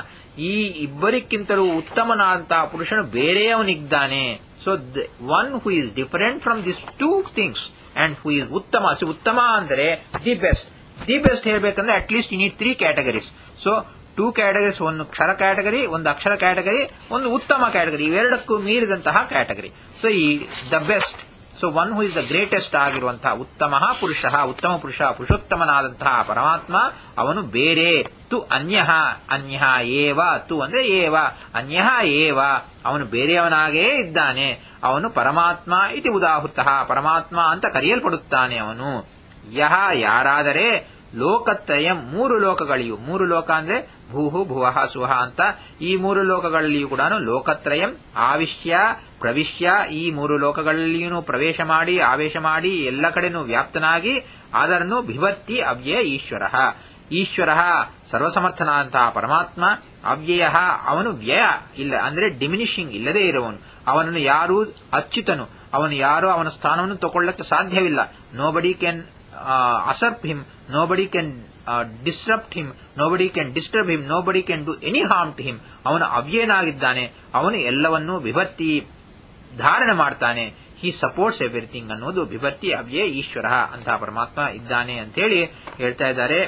ಈ ಇಬ್ಬರಿಗಿಂತಲೂ ಉತ್ತಮನಾದಂತಹ ಪುರುಷನು ಬೇರೆಯವನಿದ್ದಾನೆ. So one who is different from this two things and who is ಉತ್ತಮ. ಸೊ ಉತ್ತಮ ಅಂದರೆ ದಿ ಬೆಸ್ಟ್. ದಿ ಬೆಸ್ಟ್ ಹೇಳ್ಬೇಕಂದ್ರೆ at least you need three categories. So two categories, ಒಂದು ಕ್ಷರ ಕ್ಯಾಟಗರಿ, ಒಂದು ಅಕ್ಷರ ಕ್ಯಾಟಗರಿ, ಒಂದು ಉತ್ತಮ ಕ್ಯಾಟಗರಿ, ಇವೆರಡಕ್ಕೂ ಮೀರಿದಂತಹ ಕ್ಯಾಟಗರಿ. ಸೊ ಈ the best. So one who is the greatest ಆಗಿರುವಂತಹ ಉತ್ತಮ ಪುರುಷ, ಉತ್ತಮ ಪುರುಷ, ಪುರುಷೋತ್ತಮನಾದಂತಹ ಪರಮಾತ್ಮ ಅವನು ಬೇರೆ. ತು ಅನ್ಯ, ಅನ್ಯ ಏವ, ತು ಅಂದ್ರೆ ಏವ, ಅನ್ಯ ಏವ, ಅವನು ಬೇರೆಯವನಾಗೇ ಇದ್ದಾನೆ. ಅವನು ಪರಮಾತ್ಮ ಇತಿ ಉದಾಹೃತಃ, ಪರಮಾತ್ಮ ಅಂತ ಕರೆಯಲ್ಪಡುತ್ತಾನೆ ಅವನು. ಯಹ ಯಾರಾದರೆ ಲೋಕತ್ರಯ ಮೂರು ಲೋಕಗಳಿಯು, ಮೂರು ಲೋಕ ಅಂದ್ರೆ ಭೂಹು ಭುವಃ ಸುವಃ ಅಂತ ಈ ಮೂರು ಲೋಕಗಳಲ್ಲಿಯೂ ಕೂಡ ಲೋಕತ್ರಯಂ ಆವಿಶ್ಯ ಪ್ರವಿಶ್ಯ, ಈ ಮೂರು ಲೋಕಗಳಲ್ಲಿಯೂ ಪ್ರವೇಶ ಮಾಡಿ ಆವೇಶ ಮಾಡಿ ಎಲ್ಲ ಕಡೆನೂ ವ್ಯಾಪ್ತನಾಗಿ ಅದನ್ನು ಬಿಭರ್ತಿ ಅವ್ಯಯ ಈಶ್ವರ. ಈಶ್ವರ ಸರ್ವಸಮರ್ಥನಾದಂತಹ ಪರಮಾತ್ಮ, ಅವ್ಯಯ ಅವನು ವ್ಯಯ ಇಲ್ಲ ಅಂದ್ರೆ ಡಿಮಿನಿಷಿಂಗ್ ಇಲ್ಲದೆ ಇರುವವನು. ಅವನನ್ನು ಯಾರೂ ಅಚ್ಯುತನು, ಅವನು ಯಾರೂ ಅವನ ಸ್ಥಾನವನ್ನು ತಗೊಳ್ಳಕ್ಕೆ ಸಾಧ್ಯವಿಲ್ಲ. Nobody can usurp him, nobody can uh, disrupt him, nobody can disturb him, nobody can do any harm to him. ಅವನು ಅವ್ಯಯನಾಗಿದ್ದಾನೆ. ಅವನು ಎಲ್ಲವನ್ನೂ ವಿಭರ್ತಿ ಧಾರಣೆ ಮಾಡ್ತಾನೆ. ಹಿ ಸಪೋರ್ಟ್ಸ್ ಎವ್ರಿಥಿಂಗ್ ಅನ್ನೋದು ಬಿಭರ್ತಿ ಅವ್ಯೇ ಈಶ್ವರ ಅಂತಹ ಪರಮಾತ್ಮ ಇದ್ದಾನೆ ಅಂತೇಳಿ ಹೇಳ್ತಾ ಇದ್ದಾರೆ.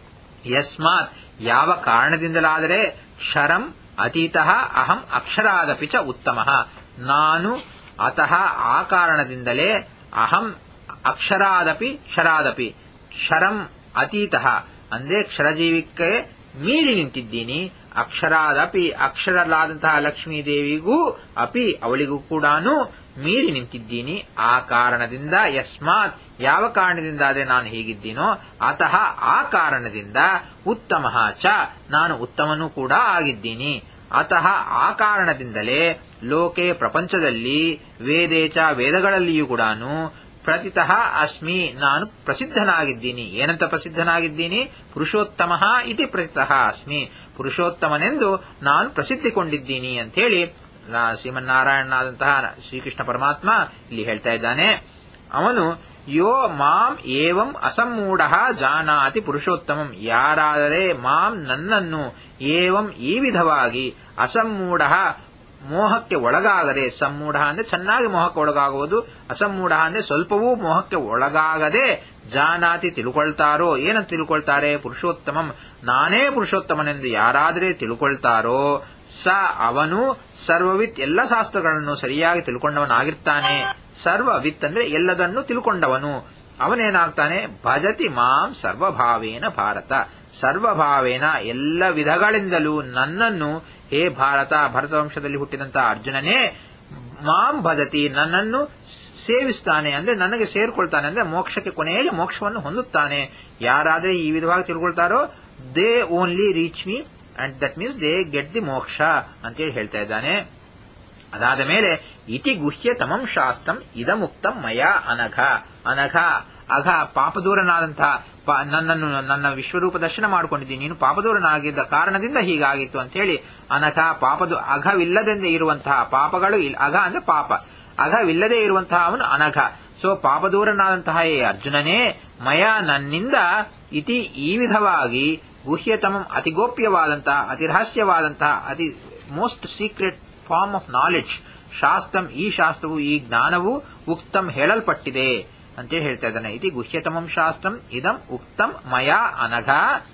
ಯಸ್ಮಾತ್ ಯಾವ ಕಾರಣದಿಂದಲಾದರೆ ಶರಂ ಅತೀತಃ ಅಹಂ ಅಕ್ಷರಾದಪಿ ಚ ಉತ್ತಮಃ ನಾನು ಅತಃ ಆ ಕಾರಣದಿಂದಲೇ ಅಹಂ ಅಕ್ಷರಾದಪಿ ಶರಾದಪಿ ಶರಂ ಅತೀತಃ ಅಂದ್ರೆ ಕ್ಷರಜೀವಿಕೆ ಮೀರಿ ನಿಂತಿದ್ದೀನಿ. ಅಕ್ಷರಾದಪಿ ಅಕ್ಷರಲಾದಂತಹ ಲಕ್ಷ್ಮೀದೇವಿಗೂ ಅಪಿ ಅವಳಿಗೂ ಕೂಡ ಮೀರಿ ನಿಂತಿದ್ದೀನಿ. ಆ ಕಾರಣದಿಂದ ಯಸ್ಮಾತ್ ಯಾವ ಕಾರಣದಿಂದ ಅದೇ ನಾನು ಹೀಗಿದ್ದೀನೋ ಅತಃ ಆ ಕಾರಣದಿಂದ ಉತ್ತಮಃ ಚ ನಾನು ಉತ್ತಮನೂ ಕೂಡ ಆಗಿದ್ದೀನಿ. ಅತಃ ಆ ಕಾರಣದಿಂದಲೇ ಲೋಕೆ ಪ್ರಪಂಚದಲ್ಲಿ ವೇದೇಚ ವೇದಗಳಲ್ಲಿಯೂ ಕೂಡ ಪ್ರತಿತಃ ಅಸ್ಮಿ ನಾನು ಪ್ರಸಿದ್ಧನಾಗಿದ್ದೀನಿ. ಏನಂತ ಪ್ರಸಿದ್ಧನಾಗಿದ್ದೀನಿ? ಪುರುಷೋತ್ತಮ ಇತಿ ಪ್ರತಿತಃ ಅಸ್ಮಿ ಪುರುಷೋತ್ತಮನೆಂದು ನಾನು ಪ್ರಸಿದ್ಧಿಕೊಂಡಿದ್ದೀನಿ ಅಂತ ಹೇಳಿ ಶ್ರೀಮನ್ನಾರಾಯಣನಾದಂತಹ ಶ್ರೀಕೃಷ್ಣ ಪರಮಾತ್ಮ ಇಲ್ಲಿ ಹೇಳ್ತಾ ಇದ್ದಾನೆ. ಅವನು ಯೋ ಮಾಂ ಏವಂ ಅಸಮ್ಮೂಢ ಜಾನಾತಿ ಪುರುಷೋತ್ತಮಂ ಯಾರಾದರೆ ಮಾಂ ನನ್ನನ್ನು ಏವಂ ಈ ವಿಧವಾಗಿ ಅಸಮ್ಮೂಢ ಮೋಹಕ್ಕೆ ಒಳಗಾಗದೆ, ಸಮ್ಮೂಢ ಅಂದ್ರೆ ಚೆನ್ನಾಗಿ ಮೋಹಕ್ಕೆ ಒಳಗಾಗುವುದು, ಅಸಮ್ಮೂಢ ಅಂದ್ರೆ ಸ್ವಲ್ಪವೂ ಮೋಹಕ್ಕೆ ಒಳಗಾಗದೆ ಜಾನಾತಿ ತಿಳ್ಕೊಳ್ತಾರೋ. ಏನಂತ ತಿಳ್ಕೊಳ್ತಾರೆ? ಪುರುಷೋತ್ತಮಂ ನಾನೇ ಪುರುಷೋತ್ತಮನೆಂದು ಯಾರಾದರೆ ತಿಳ್ಕೊಳ್ತಾರೋ ಸ ಅವನು ಸರ್ವವಿತ್ ಎಲ್ಲ ಶಾಸ್ತ್ರಗಳನ್ನು ಸರಿಯಾಗಿ ತಿಳ್ಕೊಂಡವನಾಗಿರ್ತಾನೆ. ಸರ್ವವಿತ್ ಅಂದ್ರೆ ಎಲ್ಲದನ್ನು ತಿಳ್ಕೊಂಡವನು. ಅವನೇನಾಗ್ತಾನೆ? ಭಜತಿ ಮಾಂ ಸರ್ವಭಾವೇನ ಭಾರತ ಸರ್ವಭಾವೇನ ಎಲ್ಲ ವಿಧಗಳಿಂದಲೂ ನನ್ನನ್ನು ಹೇ ಭಾರತ ಭರತವಂಶದಲ್ಲಿ ಹುಟ್ಟಿದಂತಹ ಅರ್ಜುನನೇ ಮಾಂ ಭಜತಿ ನನ್ನನ್ನು ಸೇವಿಸ್ತಾನೆ ಅಂದ್ರೆ ನನಗೆ ಸೇರ್ಕೊಳ್ತಾನೆ ಅಂದ್ರೆ ಮೋಕ್ಷಕ್ಕೆ ಕೊನೆಯಲ್ಲಿ ಮೋಕ್ಷವನ್ನು ಹೊಂದುತ್ತಾನೆ. ಯಾರಾದ್ರೆ ಈ ವಿಧವಾಗಿ ತಿಳ್ಕೊಳ್ತಾರೋ they only reach me and that means they get the ಮೋಕ್ಷ ಅಂತೇಳಿ ಹೇಳ್ತಾ ಇದ್ದಾನೆ. ಅದಾದ ಮೇಲೆ ಇತಿ ಗುಹ್ಯ ತಮಂ ಶಾಸ್ತ್ರಂ ಇದಮುಕ್ತಂ ಮಯ ಅನಘ ಅನಘ ಅಘ ಪಾಪದೂರನಾದಂತಹ ನನ್ನನ್ನು ನನ್ನ ವಿಶ್ವರೂಪ ದರ್ಶನ ಮಾಡಿಕೊಂಡಿದ್ದೀನಿ, ನೀನು ಪಾಪದೂರನಾಗಿದ್ದ ಕಾರಣದಿಂದ ಹೀಗಾಗಿತ್ತು ಅಂತ ಹೇಳಿ ಅನಘ ಪಾಪದು ಅಘವಿಲ್ಲದೆಂದೇ ಇರುವಂತಹ ಪಾಪಗಳು ಅಘ ಅಂದ್ರೆ ಪಾಪ ಅಘವಿಲ್ಲದೆ ಇರುವಂತಹ ಅವನು ಅನಘ. ಸೊ ಪಾಪದೂರನಾದಂತಹ ಈ ಅರ್ಜುನನೇ ಮಯ ನನ್ನಿಂದ ಇತಿ ಈ ವಿಧವಾಗಿ ಗುಹ್ಯತಮಂ ಅತಿ ಗೋಪ್ಯವಾದಂತಹ ಅತಿ ರಹಸ್ಯವಾದಂತಹ ಅತಿ most secret form of knowledge ಶಾಸ್ತ್ರಂ ಈ ಶಾಸ್ತ್ರವು ಈ ಜ್ಞಾನವು ಉಕ್ತಂ ಹೇಳಲ್ಪಟ್ಟಿದೆ ಅಂತೇಳಿ ಹೇಳ್ತಾ ಇದ್ದಾನೆ. ಇತಿ ಗುಹ್ಯತಮಂ ಶಾಸ್ತ್ರಂ ಇದಂ ಉಕ್ತಂ ಮಯ ಅನಘ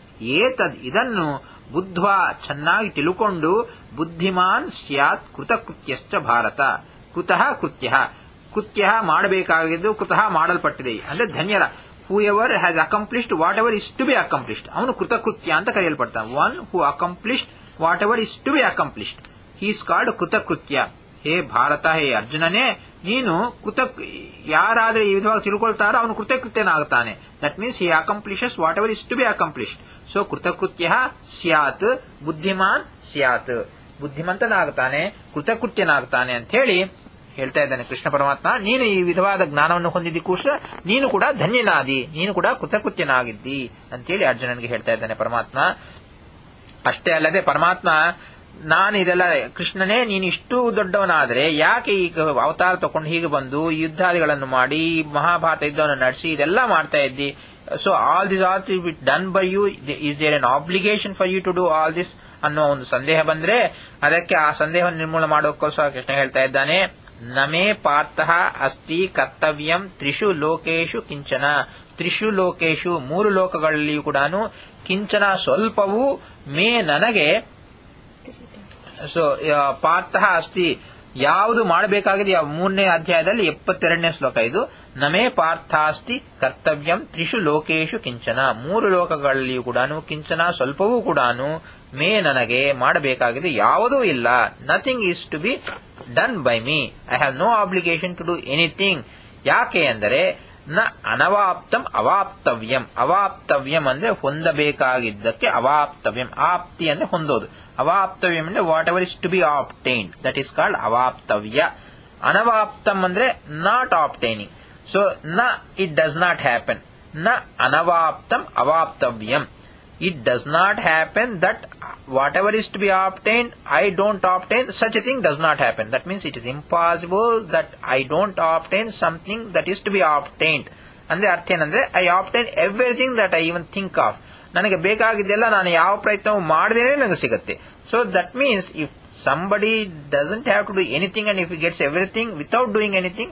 ಏತದ್ ಇದನ್ನು ಬುದ್ಧ್ವಾ ಚೆನ್ನಾಗಿ ತಿಳುಕೊಂಡು ಬುದ್ಧಿಮಾನ್ ಸ್ಯಾತ್ ಕೃತಕೃತ್ಯಶ್ಚ ಭಾರತ ಕೃತಃ ಕೃತ್ಯ ಕೃತ್ಯ ಮಾಡಬೇಕಾಗಿದ್ದು ಕೃತಃ ಮಾಡಲ್ಪಟ್ಟಿದೆ ಅಂದ್ರೆ ಧನ್ಯರ whoever has accomplished what ever is to be accomplished ಅವನು ಕೃತಕೃತ್ಯ ಅಂತ ಕರೆಯಲ್ಪಡ್ತಾನೆ. One who accomplished what ever is to be accomplished he is called ಕೃತಕೃತ್ಯ. ಹೇ ಭಾರತ ಹೇ ಅರ್ಜುನನೇ ನೀನು ಕೃತ ಯಾರಾದ್ರೆ ಈ ವಿಧವಾಗಿ ತಿಳ್ಕೊಳ್ತಾರೋ ಅವನು ಕೃತಕೃತ್ಯನಾಗುತ್ತಾನೆ. That means he accomplishes what ever is to be accomplished. So ಕೃತಕೃತ್ಯ ಸ್ಯಾತ್ ಬುದ್ಧಿಮಾನ್ ಸ್ಯಾತ್ ಬುದ್ಧಿಮಂತನಾಗುತ್ತಾನೆ ಕೃತಕೃತ್ಯನಾಗುತ್ತಾನೆ ಅಂತ ಹೇಳಿ ಹೇಳ್ತಾ ಇದ್ದಾನೆ ಕೃಷ್ಣ ಪರಮಾತ್ಮ. ನೀನು ಈ ವಿಧವಾದ ಜ್ಞಾನವನ್ನು ಹೊಂದಿದ್ದಕ್ಕೂ ನೀನು ಕೂಡ ಧನ್ಯನಾದಿ, ನೀನು ಕೂಡ ಕೃತಕೃತ್ಯನಾಗಿದ್ದಿ ಅಂತೇಳಿ ಅರ್ಜುನನಿಗೆ ಹೇಳ್ತಾ ಇದ್ದಾನೆ ಪರಮಾತ್ಮ. ಅಷ್ಟೇ ಅಲ್ಲದೆ ಪರಮಾತ್ಮ ನಾನು ಇದೆಲ್ಲ ಕೃಷ್ಣನೇ ನೀನು ಇಷ್ಟು ದೊಡ್ಡವನಾದ್ರೆ ಯಾಕೆ ಈಗ ಅವತಾರ ತಕೊಂಡು ಹೀಗೆ ಬಂದು ಯುದ್ಧಾದಿಗಳನ್ನು ಮಾಡಿ ಮಹಾಭಾರತ ಯುದ್ಧವನ್ನು ನಡೆಸಿ ಇದೆಲ್ಲ ಮಾಡ್ತಾ ಇದ್ದಿ. So all this all to be done by you, is there an obligation for you to do all this ಅನ್ನೋ ಒಂದು ಸಂದೇಹ ಬಂದ್ರೆ ಅದಕ್ಕೆ ಆ ಸಂದೇಹವನ್ನು ನಿರ್ಮೂಲ ಮಾಡೋಕ್ಕೋಸ್ಕರ ಕೃಷ್ಣ ಹೇಳ್ತಾ ಇದ್ದಾನೆ. ನಮೇ ಪಾರ್ಥಃ ಅಸ್ತಿ ಕರ್ತವ್ಯಂ ತ್ರಿಷು ಲೋಕೇಶು ಕಿಂಚನ ತ್ರಿಷು ಲೋಕೇಶು ಮೂರು ಲೋಕಗಳಲ್ಲಿಯೂ ಕೂಡ ಕಿಂಚನ ಸ್ವಲ್ಪವೂ ಮೇ ನನಗೆ. ಸೊ ಪಾರ್ಥಃ ಅಸ್ತಿ ಯಾವುದು ಮಾಡಬೇಕಾಗಿದೆ ಮೂರನೇ ಅಧ್ಯಾಯದಲ್ಲಿ ಎಪ್ಪತ್ತೆರಡನೇ ಶ್ಲೋಕ ಇದು. ನಮೇ ಪಾರ್ಥಾಸ್ತಿ ಕರ್ತವ್ಯಂ ತ್ರಿಷು ಲೋಕೇಶು ಕಿಂಚನ ಮೂರು ಲೋಕಗಳಲ್ಲಿಯೂ ಕೂಡ ಕಿಂಚನ ಸ್ವಲ್ಪವೂ ಕೂಡ ಮೇ ನನಗೆ ಮಾಡಬೇಕಾಗಿದೆ ಯಾವುದೂ ಇಲ್ಲ. Nothing is to be done by me. I have no obligation to do anything. ಯಾಕೆ ಅಂದರೆ ನ ಅನವಾಪ್ತಂ ಅವಾಪ್ತವ್ಯಂ. ಅವಾಪ್ತವ್ಯಂ ಅಂದ್ರೆ ಹೊಂದಬೇಕಾಗಿದ್ದಕ್ಕೆ ಅವಾಪ್ತವ್ಯಂ. ಆಪ್ತಿ ಅಂದ್ರೆ ಹೊಂದೋದು. ಅವಾಪ್ತವ್ಯಂ ಅಂದ್ರೆ what ever is to be obtained that is called ಅವಾಪ್ತವ್ಯ. ಅನವಾಪ್ತಂ ಅಂದ್ರೆ ನಾಟ್ ಆಪ್ಟೈನಿಂಗ್. ಸೊ ನ ಇಟ್ ಡಸ್ ನಾಟ್ ಹ್ಯಾಪನ್. ನ ಅನವಾಪ್ತಂ ಅವಾಪ್ತವ್ಯಂ. It does not happen that whatever is to be obtained, I don't obtain, such a thing does not happen. That means it is impossible that I don't obtain something that is to be obtained. ಅಂದ್ರೆ ಅರ್ಥ ಏನಂದ್ರೆ I obtain everything that I even think of. ನನಗೆ ಬೇಕಾಗಿದ್ದೆಲ್ಲ ನಾನು ಯಾವ ಪ್ರಯತ್ನವೂ ಮಾಡದೇನೆ ನನಗೆ ಸಿಗುತ್ತೆ. So that means if somebody doesn't have to do anything and if he gets everything without doing anything,